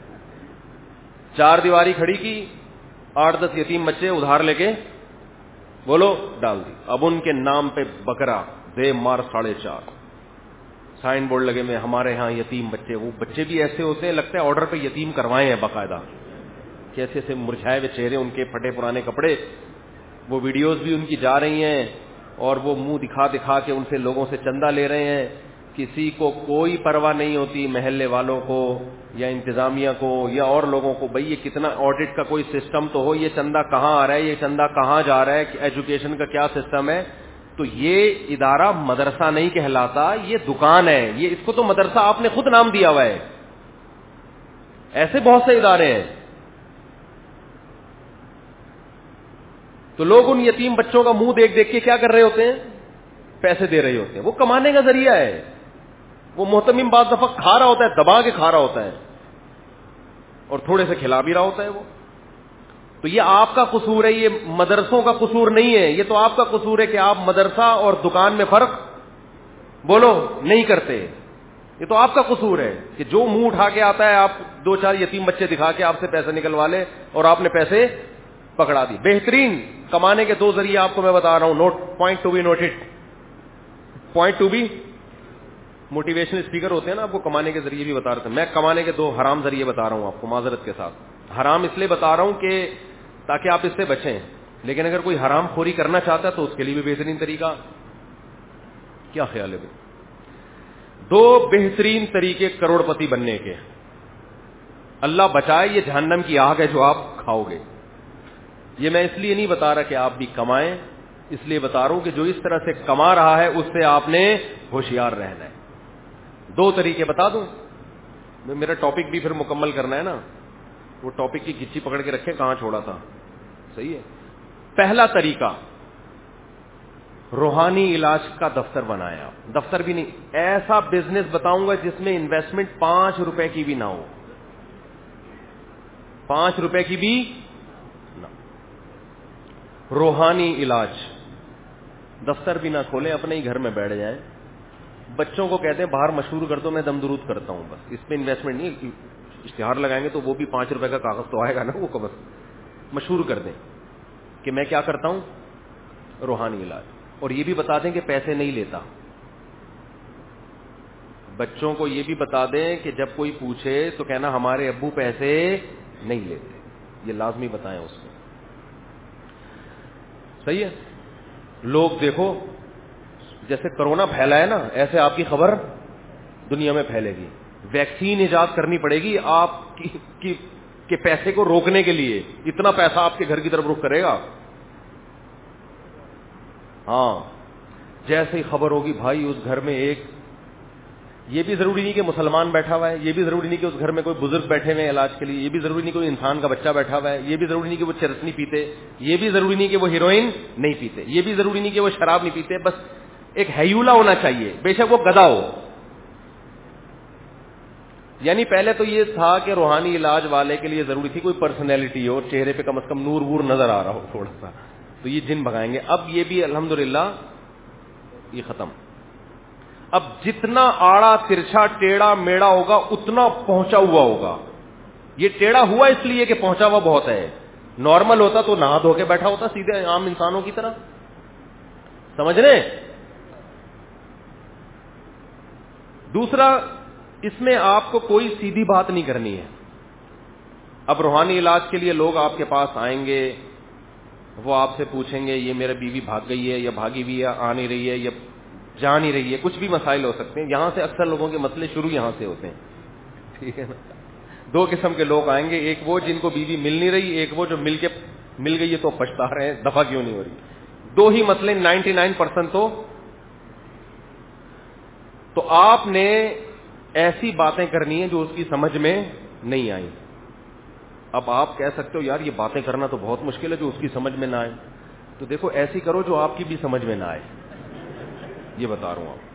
چار دیواری کھڑی کی, آٹھ دس یتیم بچے ادھار لے کے بولو ڈال دی. اب ان کے نام پہ بکرا دے مار ساڑھے چار, سائن بورڈ لگے میں ہمارے ہاں یتیم بچے. وہ بچے بھی ایسے ہوتے ہیں لگتا ہے آرڈر پہ یتیم کروائے ہیں باقاعدہ, کیسے سے مرجھائے ہوئے چہرے, ان کے پھٹے پرانے کپڑے. وہ ویڈیوز بھی ان کی جا رہی ہیں اور وہ منہ دکھا دکھا کے ان سے لوگوں سے چندہ لے رہے ہیں. کسی کو کوئی پرواہ نہیں ہوتی, محلے والوں کو یا انتظامیہ کو یا اور لوگوں کو, بھئی یہ کتنا آڈٹ کا کوئی سسٹم تو ہو, یہ چندہ کہاں آ رہا ہے, یہ چندہ کہاں جا رہا ہے, ایجوکیشن کا کیا سسٹم ہے. تو یہ ادارہ مدرسہ نہیں کہلاتا, یہ دکان ہے. یہ اس کو تو مدرسہ آپ نے خود نام دیا ہوا ہے. ایسے بہت سے ادارے ہیں. تو لوگ ان یتیم بچوں کا منہ دیکھ دیکھ کے کیا کر رہے ہوتے ہیں, پیسے دے رہے ہوتے ہیں. وہ کمانے کا ذریعہ ہے. وہ محتمم بعض دفعہ کھا رہا ہوتا ہے, دبا کے کھا رہا ہوتا ہے اور تھوڑے سے کھلا بھی رہا ہوتا ہے وہ. تو یہ آپ کا قصور ہے, یہ مدرسوں کا قصور نہیں ہے. یہ تو آپ کا قصور ہے کہ آپ مدرسہ اور دکان میں فرق بولو نہیں کرتے. یہ تو آپ کا قصور ہے کہ جو منہ اٹھا کے آتا ہے آپ دو چار یتیم بچے دکھا کے آپ سے پیسے نکلوا لے اور آپ نے پیسے پکڑا دی. بہترین کمانے کے دو ذریعے آپ کو میں بتا رہا ہوں, note point to be noted, point to be. Motivational speaker ہوتے ہیں نا, آپ کو کمانے کے ذریعے بھی بتا رہے تھے. میں کمانے کے دو حرام ذریعے بتا رہا ہوں آپ کو معذرت کے ساتھ. حرام اس لیے بتا رہا ہوں کہ تاکہ آپ اس سے بچیں, لیکن اگر کوئی حرام خوری کرنا چاہتا ہے تو اس کے لیے بھی بہترین طریقہ. کیا خیال ہے؟ دو بہترین طریقے کروڑ پتی بننے کے. اللہ بچائے یہ جہنم کی آگ ہے جو آپ کھاؤ گے. یہ میں اس لیے نہیں بتا رہا کہ آپ بھی کمائیں, اس لیے بتا رہا ہوں کہ جو اس طرح سے کما رہا ہے اس سے آپ نے ہوشیار رہنا ہے. دو طریقے بتا دوں, میرا ٹاپک بھی پھر مکمل کرنا ہے نا, وہ ٹاپک کی گچی پکڑ کے رکھے کہاں چھوڑا تھا. صحیح ہے. پہلا طریقہ, روحانی علاج کا دفتر بنایا. دفتر بھی نہیں, ایسا بزنس بتاؤں گا جس میں انویسٹمنٹ پانچ روپے کی بھی نہ ہو, پانچ روپے کی بھی نہ. روحانی علاج. دفتر بھی نہ کھولیں, اپنے ہی گھر میں بیٹھ جائیں, بچوں کو کہتے ہیں باہر مشہور کر دو, میں دم درود کرتا ہوں, بس اس پہ انویسٹمنٹ نہیں. اشتہار لگائیں گے تو وہ بھی پانچ روپے کا کاغذ تو آئے گا نا, وہ کو بس مشہور کر دیں کہ میں کیا کرتا ہوں, روحانی علاج. اور یہ بھی بتا دیں کہ پیسے نہیں لیتا. بچوں کو یہ بھی بتا دیں کہ جب کوئی پوچھے تو کہنا ہمارے ابو پیسے نہیں لیتے, یہ لازمی بتائیں اس کو. صحیح ہے. لوگ دیکھو جیسے کرونا پھیلا ہے نا, ایسے آپ کی خبر دنیا میں پھیلے گی. ویکسین ایجاد کرنی پڑے گی آپ کی, کی کہ پیسے کو روکنے کے لیے. اتنا پیسہ آپ کے گھر کی طرف رخ کرے گا. ہاں, جیسے ہی خبر ہوگی بھائی اس گھر میں ایک یہ بھی ضروری نہیں کہ مسلمان بیٹھا ہوا ہے, یہ بھی ضروری نہیں کہ اس گھر میں کوئی بزرگ بیٹھے ہوئے ہیں علاج کے لیے, یہ بھی ضروری نہیں کہ کوئی انسان کا بچہ بیٹھا ہوا ہے, یہ بھی ضروری نہیں کہ وہ چرس نہیں پیتے, یہ بھی ضروری نہیں کہ وہ ہیروئن نہیں پیتے, یہ بھی ضروری نہیں کہ وہ شراب نہیں پیتے, بس ایک ہیولا ہونا چاہیے, بے شک وہ گدھا ہو. یعنی پہلے تو یہ تھا کہ روحانی علاج والے کے لیے ضروری تھی کوئی پرسنالٹی ہو, چہرے پہ کم از کم نور وور نظر آ رہا ہو تھوڑا سا, تو یہ جن بھگائیں گے. اب یہ بھی الحمدللہ یہ ختم. اب جتنا آڑا ترچھا ٹیڑھا میڑا ہوگا اتنا پہنچا ہوا ہوگا. یہ ٹیڑھا ہوا اس لیے کہ پہنچا ہوا بہت ہے. نارمل ہوتا تو نہا دھو کے بیٹھا ہوتا سیدھے عام انسانوں کی طرح. سمجھ رہے؟ دوسرا, اس میں آپ کو کوئی سیدھی بات نہیں کرنی ہے. اب روحانی علاج کے لیے لوگ آپ کے پاس آئیں گے, وہ آپ سے پوچھیں گے یہ میرا بیوی بھاگ گئی ہے یا بھاگی ہوئی ہے, آ نہیں رہی ہے یا جا نہیں رہی ہے, کچھ بھی مسائل ہو سکتے ہیں. یہاں سے اکثر لوگوں کے مسئلے شروع یہاں سے ہوتے ہیں. ٹھیک ہے نا. دو قسم کے لوگ آئیں گے, ایک وہ جن کو بیوی مل نہیں رہی, ایک وہ جو مل کے مل گئی ہے تو پچھتا رہے ہیں دفعہ کیوں نہیں ہو رہی. دو ہی مسئلے نائنٹی نائن پرسینٹ تو تو آپ نے ایسی باتیں کرنی ہیں جو اس کی سمجھ میں نہیں آئی. اب آپ کہہ سکتے ہو یار یہ باتیں کرنا تو بہت مشکل ہے جو اس کی سمجھ میں نہ آئے. تو دیکھو ایسی کرو جو آپ کی بھی سمجھ میں نہ آئے, یہ بتا رہا ہوں. آپ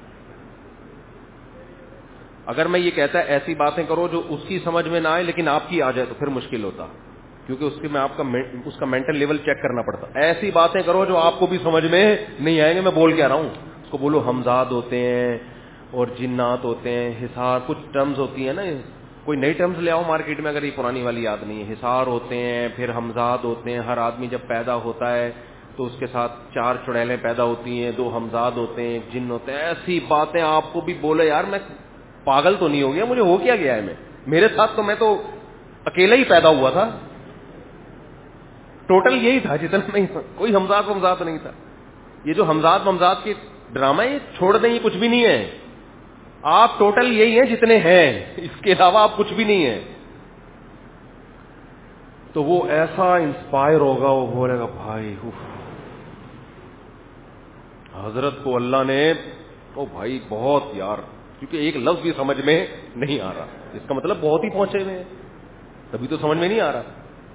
اگر میں یہ کہتا ہے ایسی باتیں کرو جو اس کی سمجھ میں نہ آئے لیکن آپ کی آ جائے تو پھر مشکل ہوتا, کیونکہ اس کے میں آپ کا اس کا مینٹل لیول چیک کرنا پڑتا. ایسی باتیں کرو جو آپ کو بھی سمجھ میں نہیں آئیں گے. میں بول کے آ رہا ہوں, اس کو بولو ہمزاد ہوتے ہیں اور جنات ہوتے ہیں, حصار, کچھ ٹرمز ہوتی ہیں نا, کوئی نئی ٹرمز لے آؤ مارکیٹ میں اگر یہ پرانی والی یاد نہیں ہے. حصار ہوتے ہیں, پھر ہمزاد ہوتے ہیں. ہر آدمی جب پیدا ہوتا ہے تو اس کے ساتھ چار چڑیلیں پیدا ہوتی ہیں, دو ہمزاد ہوتے ہیں, ایک جن ہوتے ہیں. ایسی باتیں آپ کو بھی بولے یار میں پاگل تو نہیں ہو گیا, مجھے ہو کیا گیا ہے, میں میرے ساتھ تو میں تو اکیلا ہی پیدا ہوا تھا, ٹوٹل یہی تھا جتنا نہیں تھا, کوئی ہمزاد ہمزاد نہیں تھا. یہ جو ہمزاد ہمزاد کے ڈرامہ ہے چھوڑ دیں, یہ کچھ بھی نہیں ہے. آپ ٹوٹل یہی ہیں جتنے ہیں, اس کے علاوہ آپ کچھ بھی نہیں ہیں. تو وہ ایسا انسپائر ہوگا, وہ بولے گا بھائی حضرت کو اللہ نے, او بھائی بہت یار, کیونکہ ایک لفظ بھی سمجھ میں نہیں آ رہا, اس کا مطلب بہت ہی پہنچے ہوئے ہیں, تبھی تو سمجھ میں نہیں آ رہا.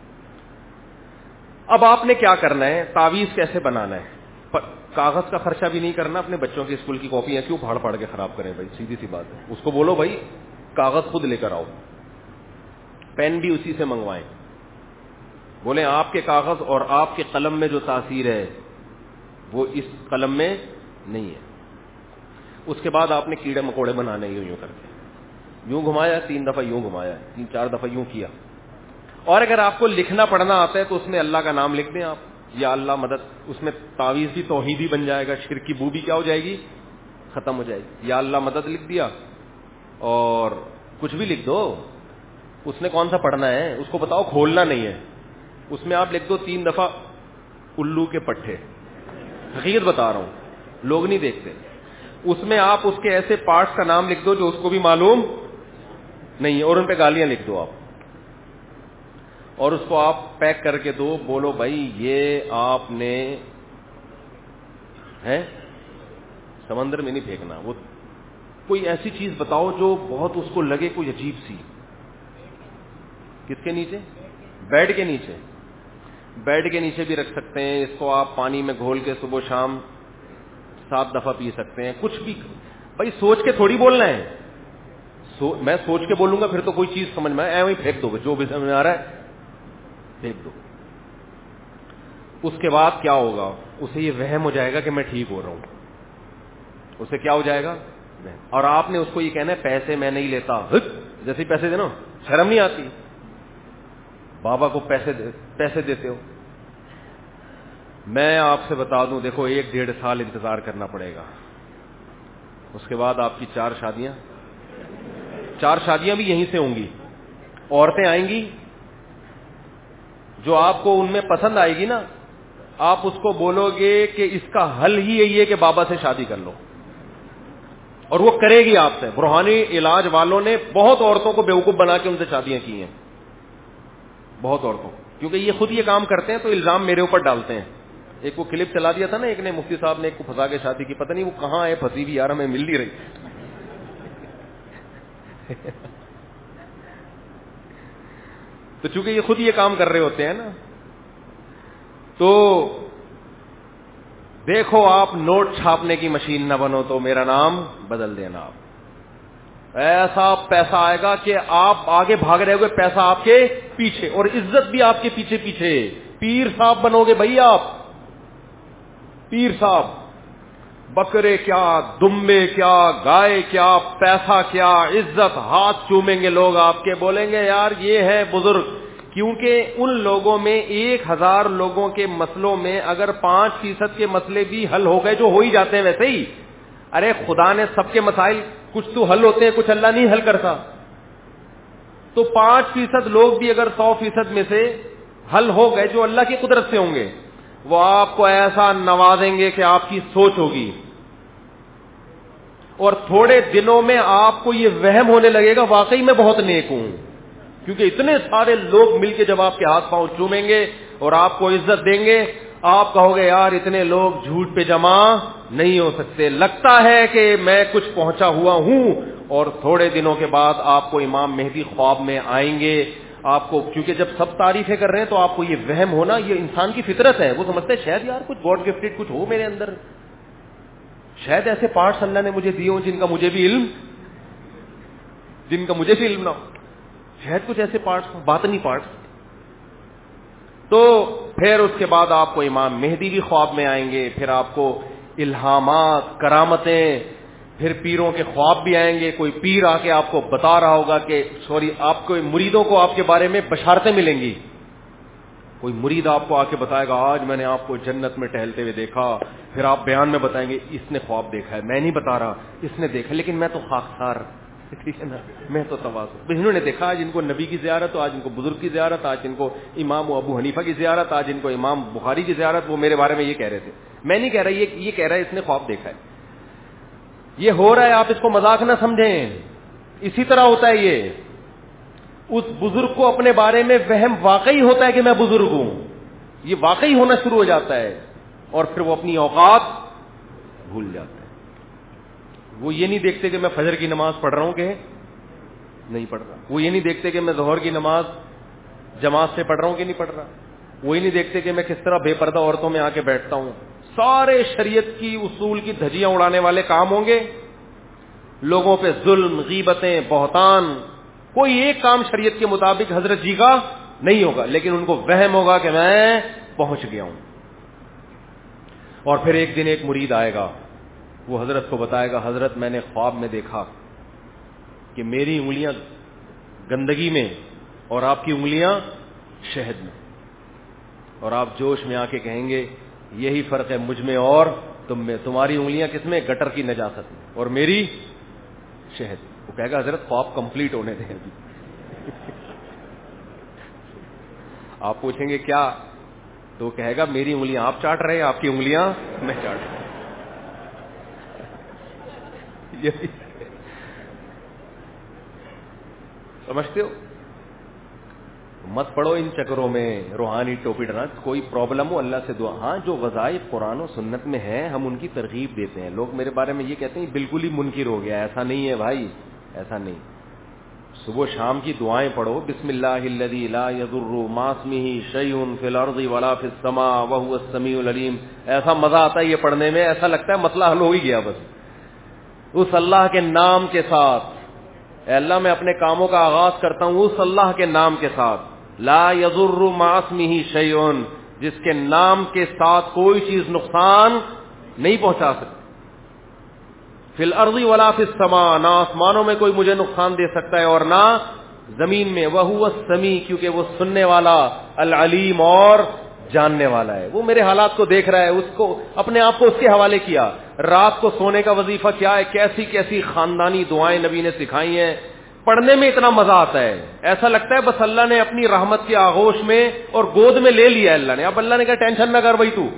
اب آپ نے کیا کرنا ہے, تعویذ کیسے بنانا ہے. کاغذ کا خرچہ بھی نہیں کرنا, اپنے بچوں کی اسکول کی کاپیاں کیوں پھاڑ پھاڑ کے خراب کریں بھائی, سیدھی سی بات ہے. اس کو بولو بھائی کاغذ خود لے کر آؤ, پین بھی اسی سے منگوائیں. بولیں آپ کے کاغذ اور آپ کے قلم میں جو تاثیر ہے وہ اس قلم میں نہیں ہے. اس کے بعد آپ نے کیڑے مکوڑے بنانے یوں یوں کر کے, یوں گھمایا تین دفعہ, یوں گھمایا تین چار دفعہ, یوں کیا. اور اگر آپ کو لکھنا پڑھنا آتا ہے تو اس میں اللہ کا نام لکھ دیں آپ, یا اللہ مدد. اس میں تعویذ بھی توحیدی بن جائے گا, شرک کی بو بھی کیا ہو جائے گی, ختم ہو جائے گی. یا اللہ مدد لکھ دیا اور کچھ بھی لکھ دو, اس نے کون سا پڑھنا ہے, اس کو بتاؤ کھولنا نہیں ہے. اس میں آپ لکھ دو تین دفعہ الو کے پٹھے, حقیقت بتا رہا ہوں, لوگ نہیں دیکھتے. اس میں آپ اس کے ایسے پارٹس کا نام لکھ دو جو اس کو بھی معلوم نہیں ہے, اور ان پہ گالیاں لکھ دو آپ, اور اس کو آپ پیک کر کے دو. بولو بھائی یہ آپ نے ہے سمندر میں نہیں پھینکنا, وہ کوئی ایسی چیز بتاؤ جو بہت اس کو لگے کوئی عجیب سی. کس کے نیچے, بیڈ کے نیچے. بیڈ کے نیچے بھی رکھ سکتے ہیں. اس کو آپ پانی میں گھول کے صبح شام سات دفعہ پی سکتے ہیں. کچھ بھی بھائی سوچ کے تھوڑی بولنا ہے, سو, میں سوچ کے بولوں گا پھر تو کوئی چیز سمجھ میں آئے وہیں پھینک دو, جو بھی سمجھ میں آ رہا ہے پھینک دو. اس کے بعد کیا ہوگا, اسے یہ وہم ہو جائے گا کہ میں ٹھیک ہو رہا ہوں. اسے کیا ہو جائے گا, اور آپ نے اس کو یہ کہنا ہے پیسے میں نہیں لیتا. جیسے پیسے دینا, شرم نہیں آتی, بابا کو پیسے دے, پیسے دیتے ہو. میں آپ سے بتا دوں, دیکھو ایک ڈیڑھ سال انتظار کرنا پڑے گا, اس کے بعد آپ کی چار شادیاں چار شادیاں بھی یہیں سے ہوں گی. عورتیں آئیں گی, جو آپ کو ان میں پسند آئے گی نا, آپ اس کو بولو گے کہ اس کا حل ہی یہی ہے کہ بابا سے شادی کر لو, اور وہ کرے گی آپ سے. روحانی علاج والوں نے بہت عورتوں کو بیوقوف بنا کے ان سے شادیاں کی ہیں, بہت عورتوں, کیونکہ یہ خود یہ کام کرتے ہیں تو الزام میرے اوپر ڈالتے ہیں. ایک وہ کلپ چلا دیا تھا نا ایک نے, مفتی صاحب نے ایک کو پھنسا کے شادی کی, پتہ نہیں وہ کہاں ہے پھنسی ہوئی یار, ہمیں مل نہیں رہی. تو چونکہ یہ خود یہ کام کر رہے ہوتے ہیں نا، تو دیکھو آپ نوٹ چھاپنے کی مشین نہ بنو تو میرا نام بدل دینا. آپ ایسا پیسہ آئے گا کہ آپ آگے بھاگ رہے ہوگے، پیسہ آپ کے پیچھے، اور عزت بھی آپ کے پیچھے پیچھے. پیر صاحب بنو گے بھائی آپ، پیر صاحب. بکرے کیا، دمبے کیا، گائے کیا، پیسہ کیا، عزت. ہاتھ چومیں گے لوگ آپ کے، بولیں گے یار یہ ہے بزرگ. کیونکہ ان لوگوں میں ایک ہزار لوگوں کے مسئلوں میں اگر پانچ فیصد کے مسئلے بھی حل ہو گئے، جو ہو ہی جاتے ہیں ویسے ہی. ارے خدا نے سب کے مسائل کچھ تو حل ہوتے ہیں، کچھ اللہ نہیں حل کرتا. تو پانچ فیصد لوگ بھی اگر سو فیصد میں سے حل ہو گئے جو اللہ کی قدرت سے ہوں گے، وہ آپ کو ایسا نوازیں گے کہ آپ کی سوچ ہوگی، اور تھوڑے دنوں میں آپ کو یہ وہم ہونے لگے گا واقعی میں بہت نیک ہوں. کیونکہ اتنے سارے لوگ مل کے جب آپ کے ہاتھ پاؤں چومیں گے اور آپ کو عزت دیں گے، آپ کہو گے یار اتنے لوگ جھوٹ پہ جمع نہیں ہو سکتے، لگتا ہے کہ میں کچھ پہنچا ہوا ہوں. اور تھوڑے دنوں کے بعد آپ کو امام مہدی خواب میں آئیں گے. آپ کو کیونکہ جب سب تعریفیں کر رہے ہیں تو آپ کو یہ وہم ہونا، یہ انسان کی فطرت ہے. وہ سمجھتے ہیں شاید یار کچھ گاڈ گفٹڈ کچھ ہو میرے اندر، شاید ایسے پارٹس اللہ نے مجھے دیے ہوں جن کا مجھے بھی علم جن کا مجھے بھی علم نہ ہو، شاید کچھ ایسے پارٹس، باطنی پارٹس. تو پھر اس کے بعد آپ کو امام مہدی بھی خواب میں آئیں گے، پھر آپ کو الہامات، کرامتیں، پھر پیروں کے خواب بھی آئیں گے. کوئی پیر آ کے آپ کو بتا رہا ہوگا کہ سوری آپ کو مریدوں کو آپ کے بارے میں بشارتیں ملیں گی. کوئی مرید آپ کو آ کے بتائے گا آج میں نے آپ کو جنت میں ٹہلتے ہوئے دیکھا. پھر آپ بیان میں بتائیں گے اس نے خواب دیکھا ہے، میں نہیں بتا رہا، اس نے دیکھا، لیکن میں تو خاکسار، ٹھیک ہے نا، میں تو تواضع. انہوں نے دیکھا آج ان کو نبی کی زیارت، آج ان کو بزرگ کی زیارت، آج ان کو امام ابو حنیفہ کی زیارت، آج ان کو امام بخاری کی زیارت. وہ میرے بارے میں یہ کہہ رہے تھے، میں نہیں کہہ رہا، یہ یہ کہہ رہا ہے اس نے خواب دیکھا ہے. یہ ہو رہا ہے، آپ اس کو مذاق نہ سمجھیں. اسی طرح ہوتا ہے یہ. اس بزرگ کو اپنے بارے میں وہم واقعی ہوتا ہے کہ میں بزرگ ہوں، یہ واقعی ہونا شروع ہو جاتا ہے، اور پھر وہ اپنی اوقات بھول جاتا ہے. وہ یہ نہیں دیکھتے کہ میں فجر کی نماز پڑھ رہا ہوں کہ نہیں پڑھ رہا. وہ یہ نہیں دیکھتے کہ میں ظہر کی نماز جماعت سے پڑھ رہا ہوں کہ نہیں پڑھ رہا. وہ یہ نہیں دیکھتے کہ میں کس طرح بے پردہ عورتوں میں آ کے بیٹھتا ہوں. سارے شریعت کی اصول کی دھجیاں اڑانے والے کام ہوں گے. لوگوں پہ ظلم، غیبتیں، بہتان، کوئی ایک کام شریعت کے مطابق حضرت جی کا نہیں ہوگا، لیکن ان کو وہم ہوگا کہ میں پہنچ گیا ہوں. اور پھر ایک دن ایک مرید آئے گا، وہ حضرت کو بتائے گا حضرت میں نے خواب میں دیکھا کہ میری انگلیاں گندگی میں اور آپ کی انگلیاں شہد میں. اور آپ جوش میں آ کے کہیں گے یہی فرق ہے مجھ میں اور تم میں، تمہاری انگلیاں کس میں، گٹر کی نجاست میں، اور میری شہد. وہ کہے گا حضرت خواب کمپلیٹ ہونے دیں ابھی. آپ پوچھیں گے کیا، تو وہ کہے گا میری انگلیاں آپ چاٹ رہے ہیں، آپ کی انگلیاں میں چاٹ رہا ہوں. سمجھتے ہو؟ مت پڑھو ان چکروں میں روحانی ٹوپی ڈرنا. کوئی پرابلم ہو اللہ سے دعا. ہاں جو وظائف قرآن و سنت میں ہے ہم ان کی ترغیب دیتے ہیں. لوگ میرے بارے میں یہ کہتے ہیں بالکل ہی منکر ہو گیا. ایسا نہیں ہے بھائی، ایسا نہیں. صبح شام کی دعائیں پڑھو. بسم اللہ الذی لا یضر مع اسمہ شیء فی الارض ولا فی السماء وہو السمیع العلیم. ایسا مزہ آتا ہے یہ پڑھنے میں، ایسا لگتا ہے مسئلہ حل ہو ہی گیا. بس اس اللہ کے نام کے ساتھ، اے اللہ میں اپنے کاموں کا آغاز کرتا ہوں اس اللہ کے نام کے ساتھ. لا یضر مع اسمہ شیء، جس کے نام کے ساتھ کوئی چیز نقصان نہیں پہنچا سکتی. فی الارض ولا فی السماء، نہ آسمانوں میں کوئی مجھے نقصان دے سکتا ہے اور نہ زمین میں. وہو السمیع، کیونکہ وہ سننے والا، العلیم اور جاننے والا ہے. وہ میرے حالات کو دیکھ رہا ہے. اس کو اپنے آپ کو اس کے حوالے کیا. رات کو سونے کا وظیفہ کیا ہے، کیسی کیسی خاندانی دعائیں نبی نے سکھائی ہیں. پڑھنے میں اتنا مزہ آتا ہے، ایسا لگتا ہے بس اللہ نے اپنی رحمت کے آغوش میں اور گود میں لے لیا اللہ نے. اب اللہ نے کہا ٹینشن نہ کر بھائی تو.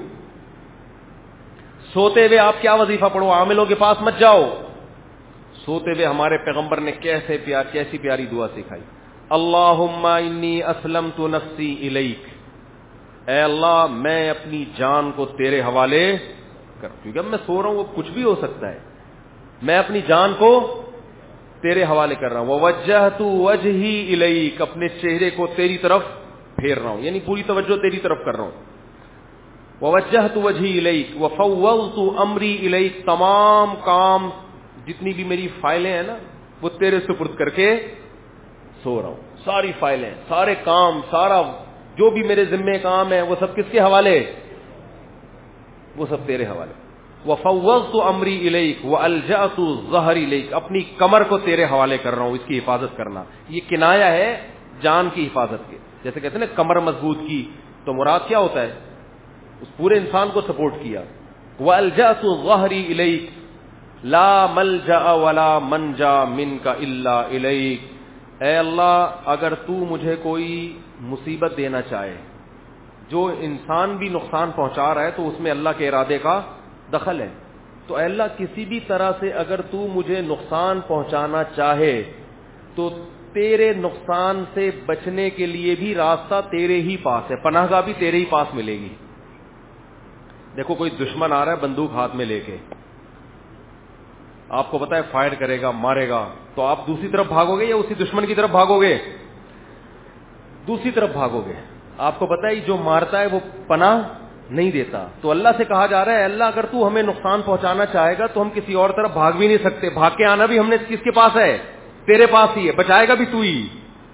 سوتے ہوئے آپ کیا وظیفہ پڑھو، عاملوں کے پاس مت جاؤ. سوتے ہوئے ہمارے پیغمبر نے کیسے پیار کیسی پیاری دعا سکھائی. اللہم انی اسلمت نفسی الیک، اے اللہ میں اپنی جان کو تیرے حوالے کر. کیونکہ اب میں سو رہا ہوں وہ کچھ بھی ہو سکتا ہے. میں اپنی جان کو تیرے حوالے کر رہا ہوں. ووجہت وجہی الیک, اپنے چہرے کو تیری طرف پھیر رہا ہوں, یعنی پوری توجہ تیری طرف کر رہا ہوں. ووجہت وجہی الیک وفوضت امری الیک, تمام کام جتنی بھی میری فائلیں ہیں نا وہ تیرے سپرد کر کے سو رہا ہوں. ساری فائلیں, سارے کام, سارا جو بھی میرے ذمے کام ہے وہ سب کس کے حوالے, وہ سب تیرے حوالے. وفوضت امری الیک والجأت ظہری الیک, اپنی کمر کو تیرے حوالے کر رہا ہوں, اس کی حفاظت کرنا. یہ کنایا ہے جان کی حفاظت کے, جیسے کہتے ہیں نا کمر مضبوط کی, تو مراد کیا ہوتا ہے, اس پورے انسان کو سپورٹ کیا. والجأت ظہری الیک لا ملجأ ولا منجا منک الا الیک, اے اللہ اگر تو مجھے کوئی مصیبت دینا چاہے, جو انسان بھی نقصان پہنچا رہا ہے تو اس میں اللہ کے ارادے کا دخل ہے, تو اے اللہ کسی بھی طرح سے اگر تو مجھے نقصان پہنچانا چاہے تو تیرے نقصان سے بچنے کے لیے بھی راستہ تیرے ہی پاس ہے, پناہ گاہ بھی تیرے ہی پاس ملے گی. دیکھو کوئی دشمن آ رہا ہے بندوق ہاتھ میں لے کے, آپ کو پتا ہے فائر کرے گا, مارے گا, تو آپ دوسری طرف بھاگو گے یا اسی دشمن کی طرف بھاگو گے؟ دوسری طرف بھاگو گے. آپ کو پتا ہے جو مارتا ہے وہ پناہ نہیں دیتا. تو اللہ سے کہا جا رہا ہے اللہ اگر تو ہمیں نقصان پہنچانا چاہے گا تو ہم کسی اور طرف بھاگ بھی نہیں سکتے, بھاگ کے آنا بھی ہم نے کس کے پاس ہے, تیرے پاس ہی ہے, بچائے گا بھی تو ہی.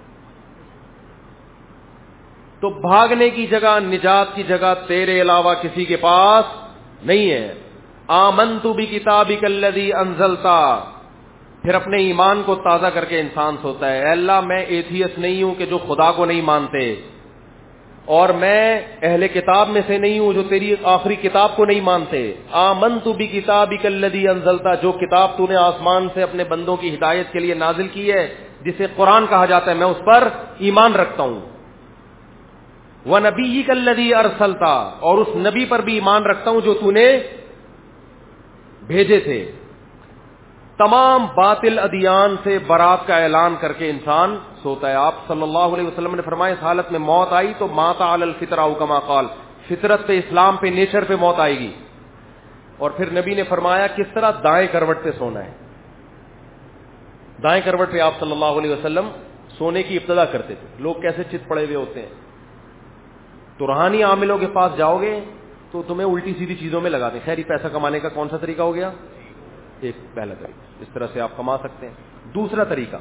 تو بھاگنے کی جگہ, نجات کی جگہ تیرے علاوہ کسی کے پاس نہیں ہے. آمنت بکتابک الذی انزلتا, پھر اپنے ایمان کو تازہ کر کے انسان سوتا ہے, اے اللہ میں ایتھیسٹ نہیں ہوں کہ جو خدا کو نہیں مانتے, اور میں اہل کتاب میں سے نہیں ہوں جو تیری آخری کتاب کو نہیں مانتے. آمنت بکتابک الذی انزلتا, جو کتاب تو نے آسمان سے اپنے بندوں کی ہدایت کے لیے نازل کی ہے جسے قرآن کہا جاتا ہے, میں اس پر ایمان رکھتا ہوں. وَنَبِيِّكَ الَّذِي أَرْسَلْتَ, اور اس نبی پر بھی ایمان رکھتا ہوں جو تو نے بھیجے تھے. تمام باطل ادیان سے برات کا اعلان کر کے انسان سوتا ہے. آپ صلی اللہ علیہ وسلم نے فرمایا اس حالت میں موت آئی تو مات علی الفطرہ او کما قال, فطرت پہ, اسلام پہ, نیچر پہ موت آئے گی. اور پھر نبی نے فرمایا کس طرح دائیں کروٹ پہ سونا ہے. دائیں کروٹ پہ آپ صلی اللہ علیہ وسلم سونے کی ابتدا کرتے تھے. لوگ کیسے چت پڑے ہوئے ہوتے ہیں, تو روحانی عاملوں کے پاس جاؤ گے تو تمہیں الٹی سیدھی چیزوں میں لگا دیں. خیر یہ پیسہ کمانے کا کون سا طریقہ ہو گیا, ایک پہلا طریقہ, اس طرح سے آپ کما سکتے ہیں. دوسرا طریقہ,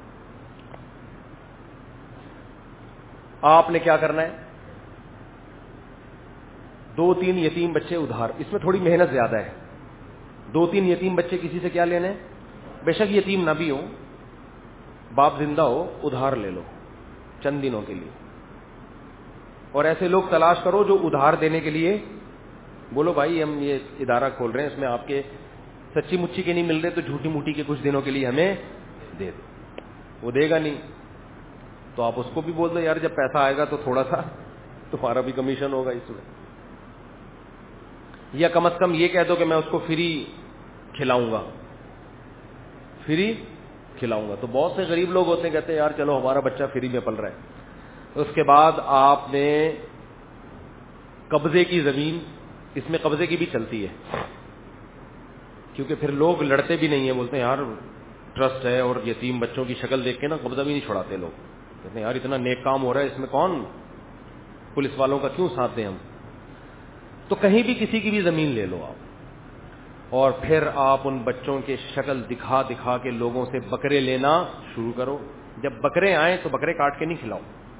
آپ نے کیا کرنا ہے, دو تین یتیم بچے ادھار, اس میں تھوڑی محنت زیادہ ہے. دو تین یتیم بچے کسی سے کیا لینے, بے شک یتیم نہ بھی ہو, باپ زندہ ہو, ادھار لے لو چند دنوں کے لیے. اور ایسے لوگ تلاش کرو جو ادھار دینے کے لیے بولو بھائی ہم یہ ادارہ کھول رہے ہیں, اس میں آپ کے سچی مچی کے نہیں مل رہے تو جھوٹی موٹی کے کچھ دنوں کے لیے ہمیں دے دو. وہ دے گا نہیں تو آپ اس کو بھی بول دو یار جب پیسہ آئے گا تو تھوڑا سا تمہارا بھی کمیشن ہوگا اس میں, یا کم از کم یہ کہہ دو کہ میں اس کو فری کھلاؤں گا, فری کھلاؤں گا. تو بہت سے غریب لوگ ہوتے ہیں کہتے ہیں یار چلو ہمارا بچہ فری میں پل رہا ہے. اس کے بعد آپ نے قبضے کی زمین, اس میں قبضے کی بھی چلتی ہے کیونکہ پھر لوگ لڑتے بھی نہیں ہیں, بولتے ہیں یار ٹرسٹ ہے اور یتیم بچوں کی شکل دیکھ کے نا قبضہ بھی نہیں چھڑاتے لوگ, کہتے ہیں یار اتنا نیک کام ہو رہا ہے اس میں کون پولیس والوں کا کیوں ساتھ دیں ہم. تو کہیں بھی کسی کی بھی زمین لے لو آپ, اور پھر آپ ان بچوں کے شکل دکھا دکھا کے لوگوں سے بکرے لینا شروع کرو. جب بکرے آئیں تو بکرے کاٹ کے نہیں کھلاؤ,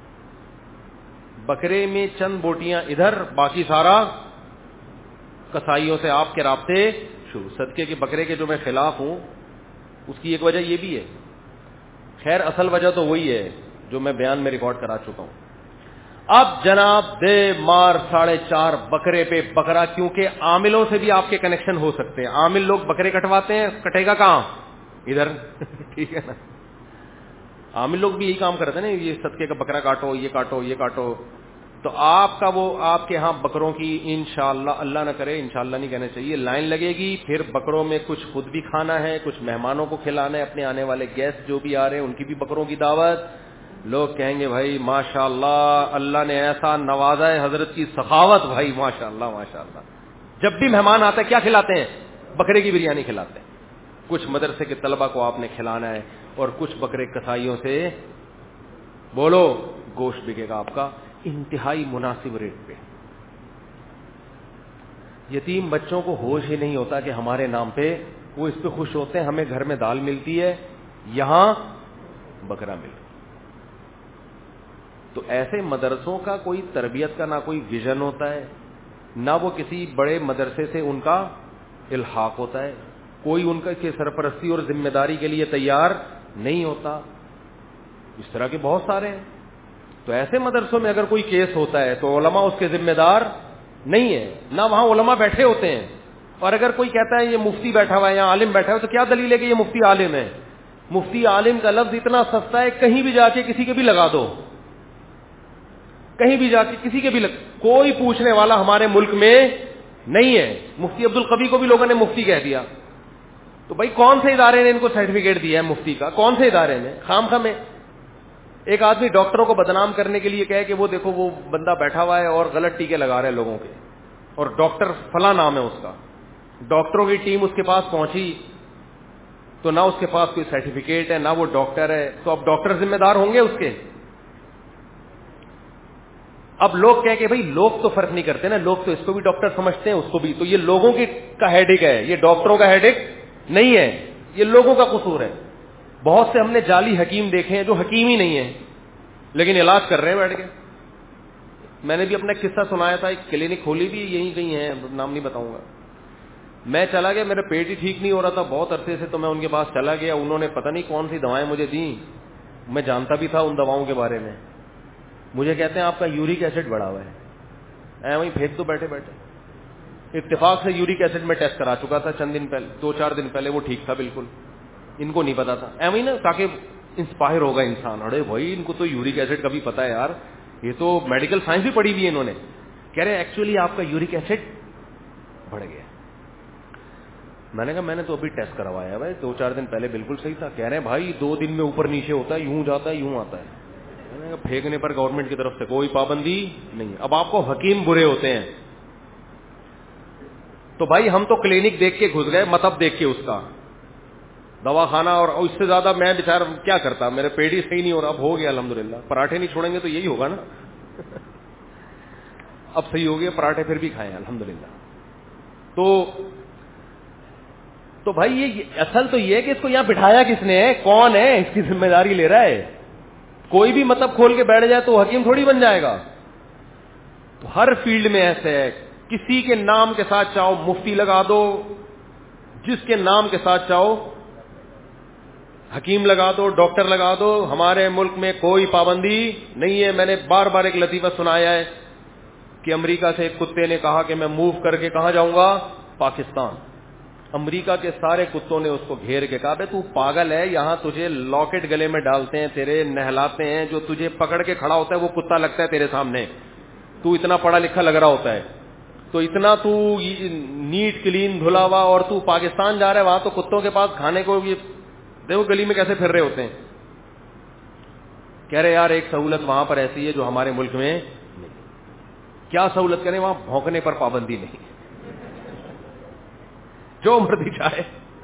بکرے میں چند بوٹیاں ادھر, باقی سارا کسائیوں سے آپ کے رابطے شروع. صدقے کے بکرے کے جو میں خلاف ہوں اس کی ایک وجہ یہ بھی ہے, خیر اصل وجہ تو وہی ہے جو میں بیان میں ریکارڈ کرا چکا ہوں. اب جناب دے مار ساڑھے چار بکرے پہ بکرا, کیونکہ عاملوں سے بھی آپ کے کنیکشن ہو سکتے ہیں. عامل لوگ بکرے کٹواتے ہیں, کٹے گا کہاں, ادھر ٹھیک ہے نا. عامل لوگ بھی یہی کام کرتے ہیں نا, یہ صدقے کا بکرا کاٹو, یہ کاٹو, یہ کاٹو. تو آپ کا وہ آپ کے ہاں بکروں کی انشاءاللہ, اللہ نہ کرے انشاءاللہ نہیں کہنا چاہیے, لائن لگے گی. پھر بکروں میں کچھ خود بھی کھانا ہے, کچھ مہمانوں کو کھلانا ہے, اپنے آنے والے گیسٹ جو بھی آ رہے ہیں ان کی بھی بکروں کی دعوت. لوگ کہیں گے بھائی ماشاءاللہ اللہ نے ایسا نوازا ہے, حضرت کی سخاوت بھائی ماشاءاللہ ماشاءاللہ. جب بھی مہمان آتا ہے کیا کھلاتے ہیں, بکرے کی بریانی کھلاتے ہیں. کچھ مدرسے کے طلبہ کو آپ نے کھلانا ہے اور کچھ بکرے کسائیوں سے بولو گوشت بکے گا آپ کا انتہائی مناسب ریٹ پہ. یتیم بچوں کو ہوش ہی نہیں ہوتا کہ ہمارے نام پہ, وہ اس پہ خوش ہوتے ہیں ہمیں گھر میں دال ملتی ہے, یہاں بکرا مل. تو ایسے مدرسوں کا کوئی تربیت کا نہ کوئی ویژن ہوتا ہے, نہ وہ کسی بڑے مدرسے سے ان کا الحاق ہوتا ہے, کوئی ان کی سرپرستی اور ذمہ داری کے لیے تیار نہیں ہوتا. اس طرح کے بہت سارے ہیں. تو ایسے مدرسوں میں اگر کوئی کیس ہوتا ہے تو علماء اس کے ذمہ دار نہیں ہے, نہ وہاں علماء بیٹھے ہوتے ہیں. اور اگر کوئی کہتا ہے یہ مفتی بیٹھا ہوا ہے یا عالم بیٹھا ہوا ہے تو کیا دلیل ہے کہ یہ مفتی عالم ہے؟ مفتی عالم کا لفظ اتنا سستا ہے, کہیں بھی جا کے کسی کے بھی لگا دو, کہیں بھی جا کے کسی کے بھی لگ... کوئی پوچھنے والا ہمارے ملک میں نہیں ہے. مفتی عبد القوی کو بھی لوگوں نے مفتی کہہ دیا. تو بھائی کون سے ادارے نے ان کو سرٹیفکیٹ دیا ہے مفتی کا؟ کون سے ادارے نے؟ خام خام میں ایک آدمی ڈاکٹروں کو بدنام کرنے کے لیے کہے کہ وہ دیکھو وہ بندہ بیٹھا ہوا ہے اور غلط ٹیکے لگا رہے ہیں لوگوں کے, اور ڈاکٹر فلاں نام ہے اس کا. ڈاکٹروں کی ٹیم اس کے پاس پہنچی تو نہ اس کے پاس کوئی سرٹیفکیٹ ہے, نہ وہ ڈاکٹر ہے. تو اب ڈاکٹر ذمہ دار ہوں گے اس کے؟ اب لوگ کہیں کہ بھائی لوگ تو فرق نہیں کرتے نا, لوگ تو اس کو بھی ڈاکٹر سمجھتے ہیں, اس کو بھی. تو یہ لوگوں کی کا ہیڈک ہے, یہ ڈاکٹروں کا ہیڈک نہیں ہے, یہ لوگوں کا قصور ہے. بہت سے ہم نے جعلی حکیم دیکھے ہیں جو حکیم ہی نہیں ہیں لیکن علاج کر رہے ہیں بیٹھ کے. میں نے بھی اپنا قصہ سنایا تھا, ایک کلینک کھولی بھی یہیں کہیں ہے, نام نہیں بتاؤں گا. میں چلا گیا, میرا پیٹ ہی ٹھیک نہیں ہو رہا تھا بہت عرصے سے, تو میں ان کے پاس چلا گیا. انہوں نے پتہ نہیں کون سی دوائیں مجھے دیں, میں جانتا بھی تھا ان دواؤں کے بارے میں. مجھے کہتے ہیں آپ کا یورک ایسڈ بڑھا ہوا ہے. اے وہیں پھینک دو بیٹھے بیٹھے. اتفاق سے یورک ایسڈ میں ٹیسٹ کرا چکا تھا چند دن پہلے, دو چار دن پہلے, وہ ٹھیک تھا بالکل. ان کو نہیں پتا تھا. اے وہیں نا تاکہ انسپائر ہوگا انسان, ارے بھائی ان کو تو یورک ایسڈ کا بھی پتا ہے یار, یہ تو میڈیکل سائنس بھی پڑھی ہوئی ہے انہوں نے. کہہ رہے ایکچولی آپ کا یورک ایسڈ بڑھ گیا. میں نے کہا میں نے تو ابھی ٹیسٹ کروایا ہے بھائی, دو چار دن پہلے بالکل صحیح تھا. کہہ رہے ہیں بھائی دو دن میں اوپر نیچے ہوتا ہے, یوں جاتا ہے یوں آتا ہے. میں نے کہا پھینکنے پر گورنمنٹ کی طرف سے کوئی پابندی نہیں. اب آپ کو حکیم برے ہوتے ہیں تو بھائی ہم تو کلینک دیکھ کے گھس گئے, مطلب دیکھ کے اس کا دوا خانہ, اور اس سے زیادہ میں بیچار کیا کرتا, میرے پیٹ ہی صحیح نہیں ہو رہا. اب ہو گیا الحمدللہ. پراٹھے نہیں چھوڑیں گے تو یہی ہوگا نا. اب صحیح ہو گیا, پراٹھے پھر بھی کھائے الحمدللہ. تو تو بھائی یہ اصل تو یہ ہے کہ اس کو یہاں بٹھایا کس نے ہے, کون ہے اس کی ذمہ داری لے رہا ہے. کوئی بھی مطلب کھول کے بیٹھ جائے تو حکیم تھوڑی بن جائے گا. تو ہر فیلڈ میں ایسے ہے, کسی کے نام کے ساتھ چاہو مفتی لگا دو, جس کے نام کے ساتھ چاہو حکیم لگا دو, ڈاکٹر لگا دو. ہمارے ملک میں کوئی پابندی نہیں ہے. میں نے بار بار ایک لطیفہ سنایا ہے کہ امریکہ سے ایک کتے نے کہا کہ میں موو کر کے کہاں جاؤں گا, پاکستان. امریکہ کے سارے کتوں نے اس کو گھیر کے کہا بے تو پاگل ہے, یہاں تجھے لاکٹ گلے میں ڈالتے ہیں, تیرے نہلاتے ہیں, جو تجھے پکڑ کے کھڑا ہوتا ہے وہ کتا لگتا ہے تیرے سامنے. تو اتنا پڑھا لکھا لگ رہا ہوتا ہے, تو اتنا تو نیٹ کلین دھلا ہوا, اور تو پاکستان جا رہا ہے, وہاں تو کتوں کے پاس کھانے کو یہ دیکھو گلی میں کیسے پھر رہے ہوتے ہیں. کہہ رہے یار ایک سہولت وہاں پر ایسی ہے جو ہمارے ملک میں نہیں. کیا سہولت کریں, وہاں بھونکنے پر پابندی نہیں, جو مرضی چاہے.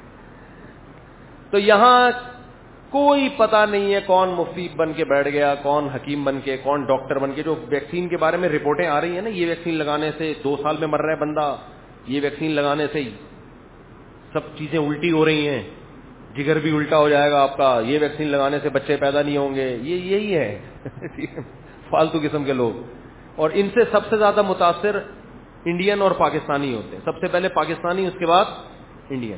تو یہاں کوئی پتہ نہیں ہے کون مفتی بن کے بیٹھ گیا, کون حکیم بن کے, کون ڈاکٹر بن کے. جو ویکسین کے بارے میں رپورٹیں آ رہی ہیں نا, یہ ویکسین لگانے سے دو سال میں مر رہا ہے بندہ, یہ ویکسین لگانے سے سب چیزیں الٹی ہو رہی ہیں, جگر بھی الٹا ہو جائے گا آپ کا, یہ ویکسین لگانے سے بچے پیدا نہیں ہوں گے, یہ یہی ہے فالتو قسم کے لوگ. اور ان سے سب سے زیادہ متاثر انڈین اور پاکستانی ہوتے ہیں. سب سے پہلے پاکستانی, اس کے بعد انڈین.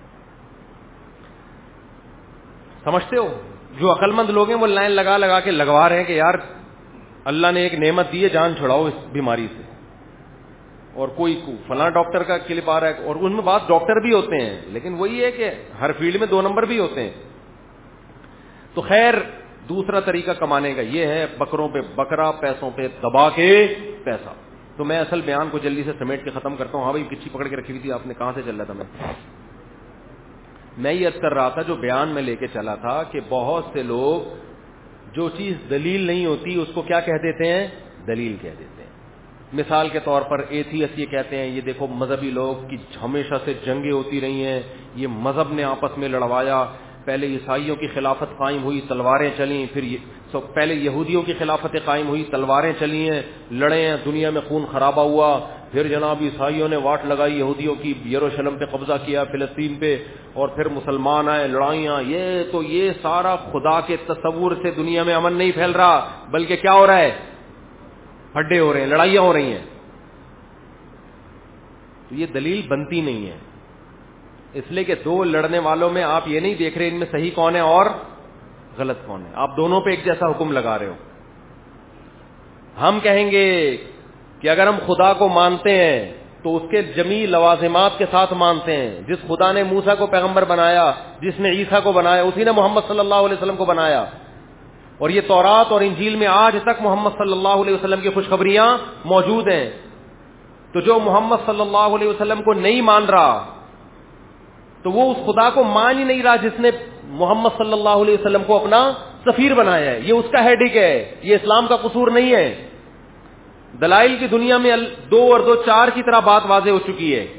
سمجھتے ہو, جو عقل مند لوگ ہیں وہ لائن لگا لگا کے لگوا رہے ہیں کہ یار اللہ نے ایک نعمت دی ہے, جان چھڑاؤ اس بیماری سے. اور کوئی فلاں ڈاکٹر کا کلپ آ رہا ہے, اور ان میں بعض ڈاکٹر بھی ہوتے ہیں, لیکن وہی ہے کہ ہر فیلڈ میں دو نمبر بھی ہوتے ہیں. تو خیر دوسرا طریقہ کمانے کا یہ ہے بکروں پہ بکرا, پیسوں پہ دبا کے پیسہ. تو میں اصل بیان کو جلدی سے سمیٹ کے ختم کرتا ہوں. ہاں بھائی کچی پکڑ کے رکھی ہوئی تھی آپ نے, کہاں سے چل رہا تھا میں میں یہ عرض کر رہا تھا, جو بیان میں لے کے چلا تھا کہ بہت سے لوگ جو چیز دلیل نہیں ہوتی اس کو کیا کہہ دیتے ہیں, دلیل کہہ دیتے ہیں. مثال کے طور پر ایتھیسٹ یہ کہتے ہیں یہ دیکھو مذہبی لوگ کی ہمیشہ سے جنگیں ہوتی رہی ہیں, یہ مذہب نے آپس میں لڑوایا, پہلے عیسائیوں کی خلافت قائم ہوئی تلواریں چلیں, پھر پہلے یہودیوں کی خلافت قائم ہوئی تلواریں چلی ہیں, لڑے ہیں, دنیا میں خون خرابہ ہوا, پھر جناب عیسائیوں نے واٹ لگائی یہودیوں کی, یروشلم پہ قبضہ کیا, فلسطین پہ, اور پھر مسلمان آئے, لڑائیاں. یہ تو یہ سارا خدا کے تصور سے دنیا میں امن نہیں پھیل رہا, بلکہ کیا ہو رہا ہے, ہڈے ہو رہے ہیں, لڑائیاں ہو رہی ہیں. تو یہ دلیل بنتی نہیں ہے, اس لیے کہ دو لڑنے والوں میں آپ یہ نہیں دیکھ رہے ان میں صحیح کون ہے اور غلط کون ہے, آپ دونوں پہ ایک جیسا حکم لگا رہے ہو. ہم کہیں گے کہ اگر ہم خدا کو مانتے ہیں تو اس کے جمیع لوازمات کے ساتھ مانتے ہیں. جس خدا نے موسیٰ کو پیغمبر بنایا, جس نے عیسیٰ کو بنایا, اسی نے محمد صلی اللہ علیہ وسلم کو بنایا. اور یہ تورات اور انجیل میں آج تک محمد صلی اللہ علیہ وسلم کی خوشخبریاں موجود ہیں. تو جو محمد صلی اللہ علیہ وسلم کو نہیں مان رہا تو وہ اس خدا کو مان ہی نہیں رہا جس نے محمد صلی اللہ علیہ وسلم کو اپنا سفیر بنایا ہے. یہ اس کا ہیڈک ہے, یہ اسلام کا قصور نہیں ہے. دلائل کی دنیا میں دو اور دو چار کی طرح بات واضح ہو چکی ہے.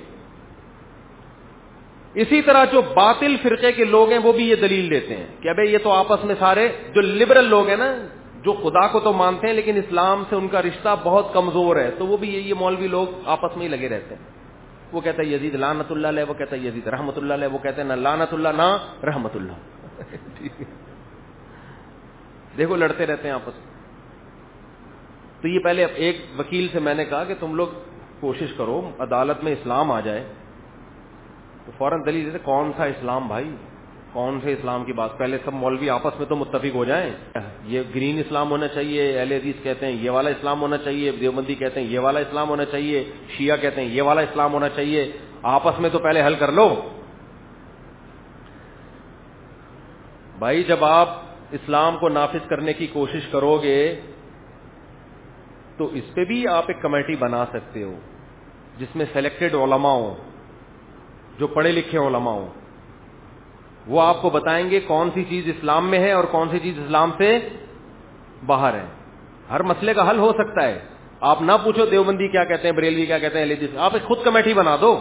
اسی طرح جو باطل فرقے کے لوگ ہیں وہ بھی یہ دلیل دیتے ہیں کہ ابے یہ تو آپس میں سارے جو لبرل لوگ ہیں نا, جو خدا کو تو مانتے ہیں لیکن اسلام سے ان کا رشتہ بہت کمزور ہے, تو وہ بھی یہ مولوی لوگ آپس میں ہی لگے رہتے ہیں. وہ کہتا ہے یزید لعنت اللہ علیہ, وہ کہتا ہے یزید رحمت اللہ علیہ, وہ کہتے ہیں نہ لعنت اللہ نہ رحمت اللہ. دیکھو لڑتے رہتے ہیں آپس میں. تو یہ پہلے ایک وکیل سے میں نے کہا کہ تم لوگ کوشش کرو عدالت میں اسلام آ جائے, تو فوراً دلیل دیتے کون سا اسلام بھائی, کون سے اسلام کی بات, پہلے سب مولوی آپس میں تو متفق ہو جائیں. یہ گرین اسلام ہونا چاہیے, اہل حدیث کہتے ہیں یہ والا اسلام ہونا چاہیے, دیوبندی کہتے ہیں یہ والا اسلام ہونا چاہیے, شیعہ کہتے ہیں یہ والا اسلام ہونا چاہیے. آپس میں تو پہلے حل کر لو بھائی. جب آپ اسلام کو نافذ کرنے کی کوشش کرو گے تو اس پہ بھی آپ ایک کمیٹی بنا سکتے ہو جس میں سلیکٹڈ علماء ہوں, جو پڑھے لکھے علماء ہوں. وہ آپ کو بتائیں گے کون سی چیز اسلام میں ہے اور کون سی چیز اسلام سے باہر ہے. ہر مسئلے کا حل ہو سکتا ہے. آپ نہ پوچھو دیوبندی کیا کہتے ہیں, بریلوی کیا کہتے ہیں, آپ ایک خود کمیٹی بنا دو.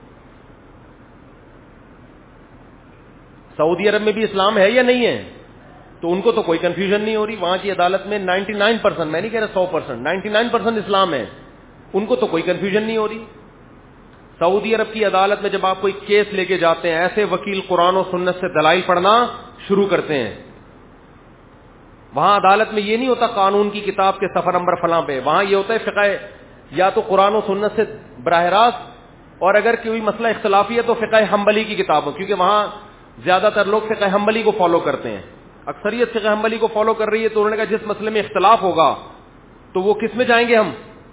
سعودی عرب میں بھی اسلام ہے یا نہیں ہے, تو ان کو تو کوئی کنفیوژن نہیں ہو رہی. وہاں کی عدالت میں نائنٹی نائن پرسینٹ, میں نہیں کہہ رہا سو percent, ninety nine percent Islam ہے, ان کو تو کوئی کنفیوژن نہیں ہو رہی. سعودی عرب کی عدالت میں جب آپ کوئی کیس لے کے جاتے ہیں, ایسے وکیل قرآن و سنت سے دلائل پڑھنا شروع کرتے ہیں. وہاں عدالت میں یہ نہیں ہوتا قانون کی کتاب کے صفحہ نمبر فلاں پہ, وہاں یہ ہوتا ہے فقہ یا تو قرآن و سنت سے براہ راست, اور اگر کوئی مسئلہ اختلافی ہے تو فقہ حنبلی کی کتابوں, کیونکہ وہاں زیادہ تر لوگ فقہ حنبلی کو فالو کرتے ہیں. اکثریت فقہ حنبلی کو فالو کر رہی ہے, تو انہوں نے کہا جس مسئلے میں اختلاف ہوگا تو وہ کس میں جائیں گے ہم,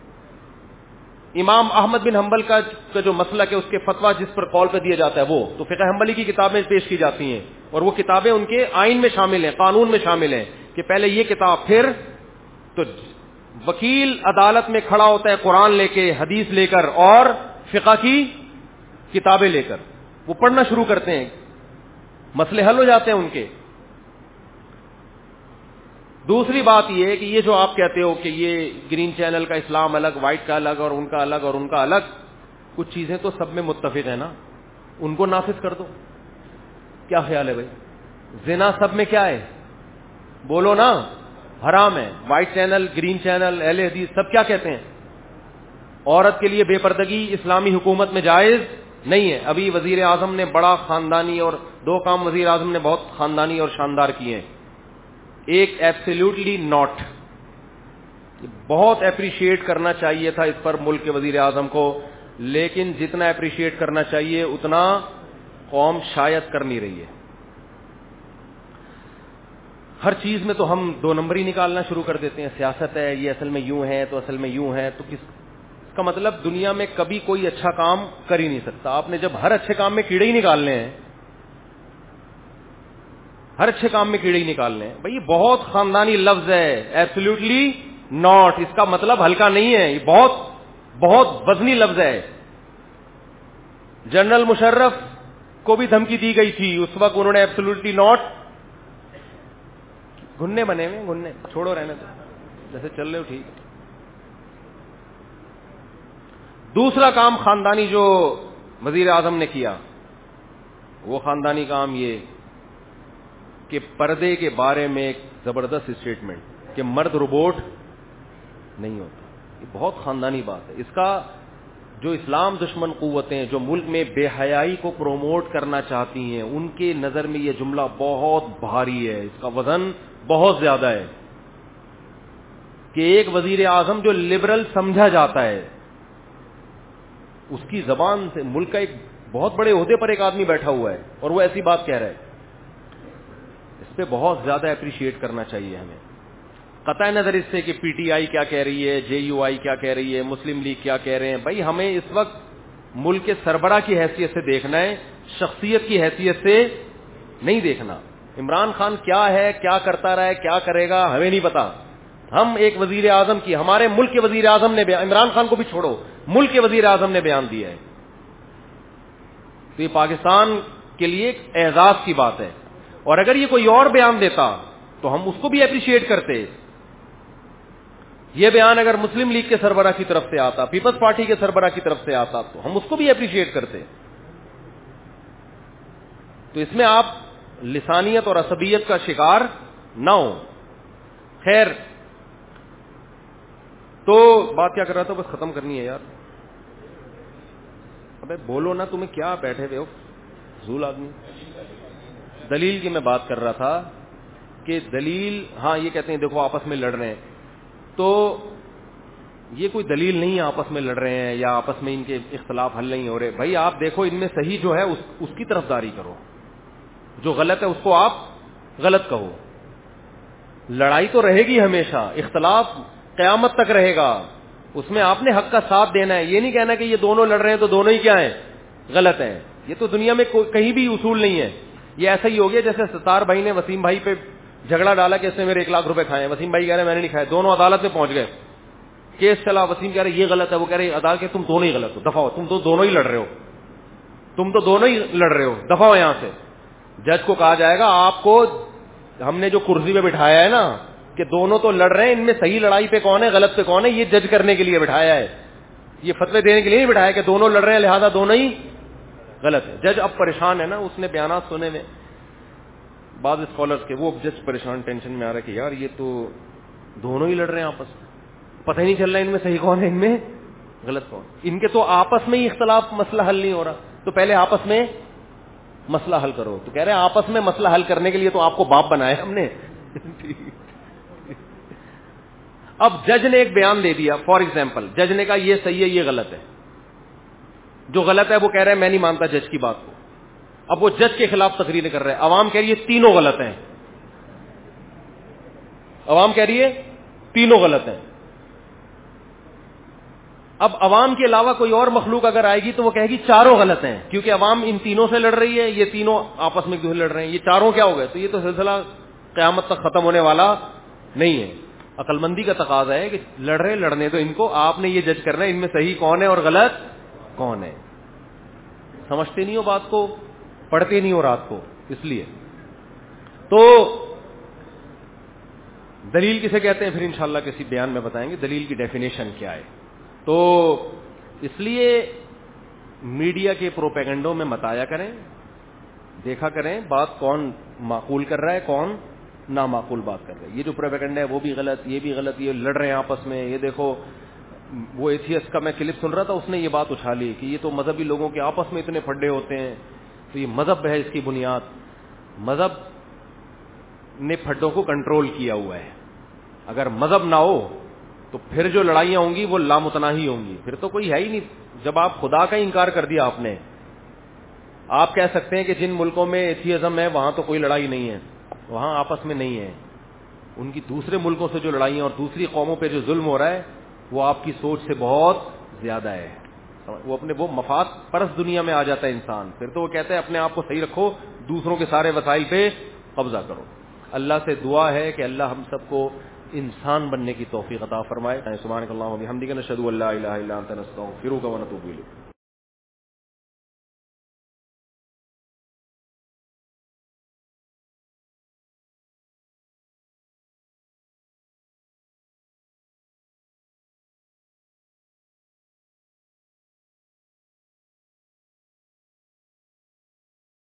امام احمد بن حنبل کا جو مسلک ہے اس کے فتویٰ جس پر قول پہ دیا جاتا ہے وہ تو فقہ حنبلی کی کتابیں پیش کی جاتی ہیں, اور وہ کتابیں ان کے آئین میں شامل ہیں, قانون میں شامل ہیں کہ پہلے یہ کتاب, پھر تو وکیل عدالت میں کھڑا ہوتا ہے قرآن لے کے, حدیث لے کر اور فقہ کی کتابیں لے کر, وہ پڑھنا شروع کرتے ہیں, مسئلے حل ہو جاتے ہیں ان کے. دوسری بات یہ ہے کہ یہ جو آپ کہتے ہو کہ یہ گرین چینل کا اسلام الگ, وائٹ کا الگ, اور ان کا الگ اور ان کا الگ, کچھ چیزیں تو سب میں متفق ہے نا, ان کو نافذ کر دو. کیا خیال ہے بھائی, زنا سب میں کیا ہے, بولو نا, حرام ہے. وائٹ چینل, گرین چینل, اہل حدیث سب کیا کہتے ہیں, عورت کے لیے بے پردگی اسلامی حکومت میں جائز نہیں ہے. ابھی وزیر اعظم نے بڑا خاندانی, اور دو کام وزیر اعظم نے بہت خاندانی اور شاندار کیے ہیں. ایک ایبسلیوٹلی ناٹ, بہت اپریشیٹ کرنا چاہیے تھا اس پر ملک کے وزیر اعظم کو, لیکن جتنا اپریشیٹ کرنا چاہیے اتنا قوم شاید کر نہیں رہی ہے. ہر چیز میں تو ہم دو نمبر ہی نکالنا شروع کر دیتے ہیں. سیاست ہے, یہ اصل میں یوں ہے تو اصل میں یوں ہے, تو کس اس کا مطلب دنیا میں کبھی کوئی اچھا کام کر ہی نہیں سکتا. آپ نے جب ہر اچھے کام میں کیڑے ہی نکالنے ہیں, ہر اچھے کام میں کیڑے ہی نکالنے ہیں. بھائی یہ بہت خاندانی لفظ ہے, ایبسلیوٹلی ناٹ, اس کا مطلب ہلکا نہیں ہے, یہ بہت بہت وزنی لفظ ہے. جنرل مشرف کو بھی دھمکی دی گئی تھی, اس وقت انہوں نے ایبسلیوٹلی ناٹ, گھننے بنے ہوئے گھننے, چھوڑو رہنے تو جیسے چل رہے ہو ٹھیک. دوسرا کام خاندانی جو وزیر اعظم نے کیا وہ خاندانی کام یہ کہ پردے کے بارے میں ایک زبردست اسٹیٹمنٹ کہ مرد روبوٹ نہیں ہوتا. یہ بہت خاندانی بات ہے. اس کا جو اسلام دشمن قوتیں جو ملک میں بے حیائی کو پروموٹ کرنا چاہتی ہیں ان کے نظر میں یہ جملہ بہت بھاری ہے, اس کا وزن بہت زیادہ ہے کہ ایک وزیر اعظم جو لبرل سمجھا جاتا ہے اس کی زبان سے ملک کا ایک بہت بڑے عہدے پر ایک آدمی بیٹھا ہوا ہے اور وہ ایسی بات کہہ رہا ہے, اس پہ بہت زیادہ اپریشیٹ کرنا چاہیے ہمیں. قطع نظر اس سے کہ پی ٹی آئی کیا کہہ رہی ہے, جے یو آئی کیا کہہ رہی ہے, مسلم لیگ کیا کہہ رہے ہیں, بھائی ہمیں اس وقت ملک کے سربراہ کی حیثیت سے دیکھنا ہے, شخصیت کی حیثیت سے نہیں دیکھنا. عمران خان کیا ہے, کیا کرتا رہا ہے, کیا کرے گا ہمیں نہیں پتا. ہم ایک وزیر اعظم کی, ہمارے ملک کے وزیر اعظم نے, عمران خان کو بھی چھوڑو, ملک کے وزیر اعظم نے بیان دیا ہے تو یہ پاکستان کے لیے ایک اعزاز کی بات ہے. اور اگر یہ کوئی اور بیان دیتا تو ہم اس کو بھی اپریشیٹ کرتے. یہ بیان اگر مسلم لیگ کے سربراہ کی طرف سے آتا, پیپلز پارٹی کے سربراہ کی طرف سے آتا تو ہم اس کو بھی اپریشیٹ کرتے. تو اس میں آپ لسانیت اور عصبیت کا شکار نہ ہو. خیر, تو بات کیا کر رہا تھا, بس ختم کرنی ہے یار. ابے بولو نا, تمہیں کیا بیٹھے ہوئے ہو فضول آدمی. دلیل کی میں بات کر رہا تھا کہ دلیل, ہاں یہ کہتے ہیں دیکھو آپس میں لڑ رہے ہیں, تو یہ کوئی دلیل نہیں ہے آپس میں لڑ رہے ہیں یا آپس میں ان کے اختلاف حل نہیں ہو رہے. بھائی آپ دیکھو ان میں صحیح جو ہے اس, اس کی طرف داری کرو, جو غلط ہے اس کو آپ غلط کہو. لڑائی تو رہے گی ہمیشہ, اختلاف قیامت تک رہے گا, اس میں آپ نے حق کا ساتھ دینا ہے. یہ نہیں کہنا کہ یہ دونوں لڑ رہے ہیں تو دونوں ہی کیا ہیں, غلط ہیں. یہ تو دنیا میں کہیں بھی اصول نہیں ہے. یہ ایسا ہی ہو گیا جیسے ستار بھائی نے وسیم بھائی پہ جھگڑا ڈالا کہ اس نے میرے ایک لاکھ روپے کھائے. وسیم بھائی کہہ رہے میں نے نہیں کھائے, دونوں عدالت میں پہنچ گئے, کیس چلا. وسیم کہہ رہے یہ غلط ہے, وہ کہہ رہے عدالت کہ تم دونوں ہی غلط ہو, دفع ہو, تم تو دونوں ہی لڑ رہے ہو, تم تو دونوں ہی لڑ رہے ہو, دفع ہو یہاں سے. جج کو کہا جائے گا آپ کو ہم نے جو کرسی پہ بٹھایا ہے نا کہ دونوں تو لڑ رہے ہیں, ان میں صحیح لڑائی پہ کون ہے غلط پہ کون ہے, یہ جج کرنے کے لیے بٹھایا ہے, یہ فتوے دینے کے لیے نہیں بٹھایا کہ دونوں لڑ رہے ہیں لہذا دونوں ہی غلط ہے. جج اب پریشان ہے نا, اس نے بیانات سنے میں بعض اسکالرز کے, وہ جج پریشان ٹینشن میں آ رہا ہے کہ یار یہ تو دونوں ہی لڑ رہے ہیں آپس میں, پتہ ہی نہیں چل رہا ان میں صحیح کون ہے ان میں غلط کون. ان کے تو آپس میں ہی اختلاف مسئلہ حل نہیں ہو رہا, تو پہلے آپس میں مسئلہ حل کرو. تو کہہ رہے ہیں آپس میں مسئلہ حل کرنے کے لیے تو آپ کو باپ بنایا ہم نے. اب جج نے ایک بیان دے دیا, فار ایگزامپل جج نے کہا یہ صحیح ہے یہ غلط ہے, جو غلط ہے وہ کہہ رہے ہیں میں نہیں مانتا جج کی بات کو. اب وہ جج کے خلاف تقریر کر رہے ہیں, عوام کہہ رہی ہے تینوں غلط ہیں, عوام کہہ رہی ہے تینوں غلط ہیں. اب عوام کے علاوہ کوئی اور مخلوق اگر آئے گی تو وہ کہے گی چاروں غلط ہیں, کیونکہ عوام ان تینوں سے لڑ رہی ہے, یہ تینوں آپس میں کیوں لڑ رہے ہیں, یہ چاروں کیا ہو گئے. تو یہ تو سلسلہ قیامت تک ختم ہونے والا نہیں ہے. عقل مندی کا تقاضا ہے کہ لڑ رہے لڑنے تو ان کو, آپ نے یہ جج کرنا ہے ان میں صحیح کون ہے اور غلط کون ہے. سمجھتے نہیں ہو بات کو, پڑھتے نہیں ہو رات کو, اس لیے. تو دلیل کسے کہتے ہیں پھر انشاءاللہ کسی بیان میں بتائیں گے دلیل کی ڈیفینیشن کیا ہے. تو اس لیے میڈیا کے پروپیگنڈوں میں مت آیا کریں, دیکھا کریں بات کون معقول کر رہا ہے کون نامعقول بات کر رہے ہیں. یہ جو پروپیگنڈا ہے وہ بھی غلط, یہ بھی غلط, یہ لڑ رہے ہیں آپس میں. یہ دیکھو وہ ایتھیسٹ کا میں کلپ سن رہا تھا, اس نے یہ بات اچھالی کہ یہ تو مذہبی لوگوں کے آپس میں اتنے پھڈے ہوتے ہیں, تو یہ مذہب ہے اس کی بنیاد. مذہب نے پھڈوں کو کنٹرول کیا ہوا ہے. اگر مذہب نہ ہو تو پھر جو لڑائیاں ہوں گی وہ لامتناہی ہوں گی, پھر تو کوئی ہے ہی نہیں. جب آپ خدا کا انکار کر دیا آپ نے, آپ کہہ سکتے ہیں کہ جن ملکوں میں ایتھیزم ہے وہاں تو کوئی لڑائی نہیں ہے, وہاں آپس میں نہیں ہے. ان کی دوسرے ملکوں سے جو لڑائیاں اور دوسری قوموں پہ جو ظلم ہو رہا ہے وہ آپ کی سوچ سے بہت زیادہ ہے. وہ اپنے وہ مفاد پرست دنیا میں آ جاتا ہے انسان, پھر تو وہ کہتا ہے اپنے آپ کو صحیح رکھو, دوسروں کے سارے وسائل پہ قبضہ کرو. اللہ سے دعا ہے کہ اللہ ہم سب کو انسان بننے کی توفیق عطا فرمائے. سبحانک اللہم و بحمدک نشہد ان لا الہ الا انت نستغفرک و نتوب الیک.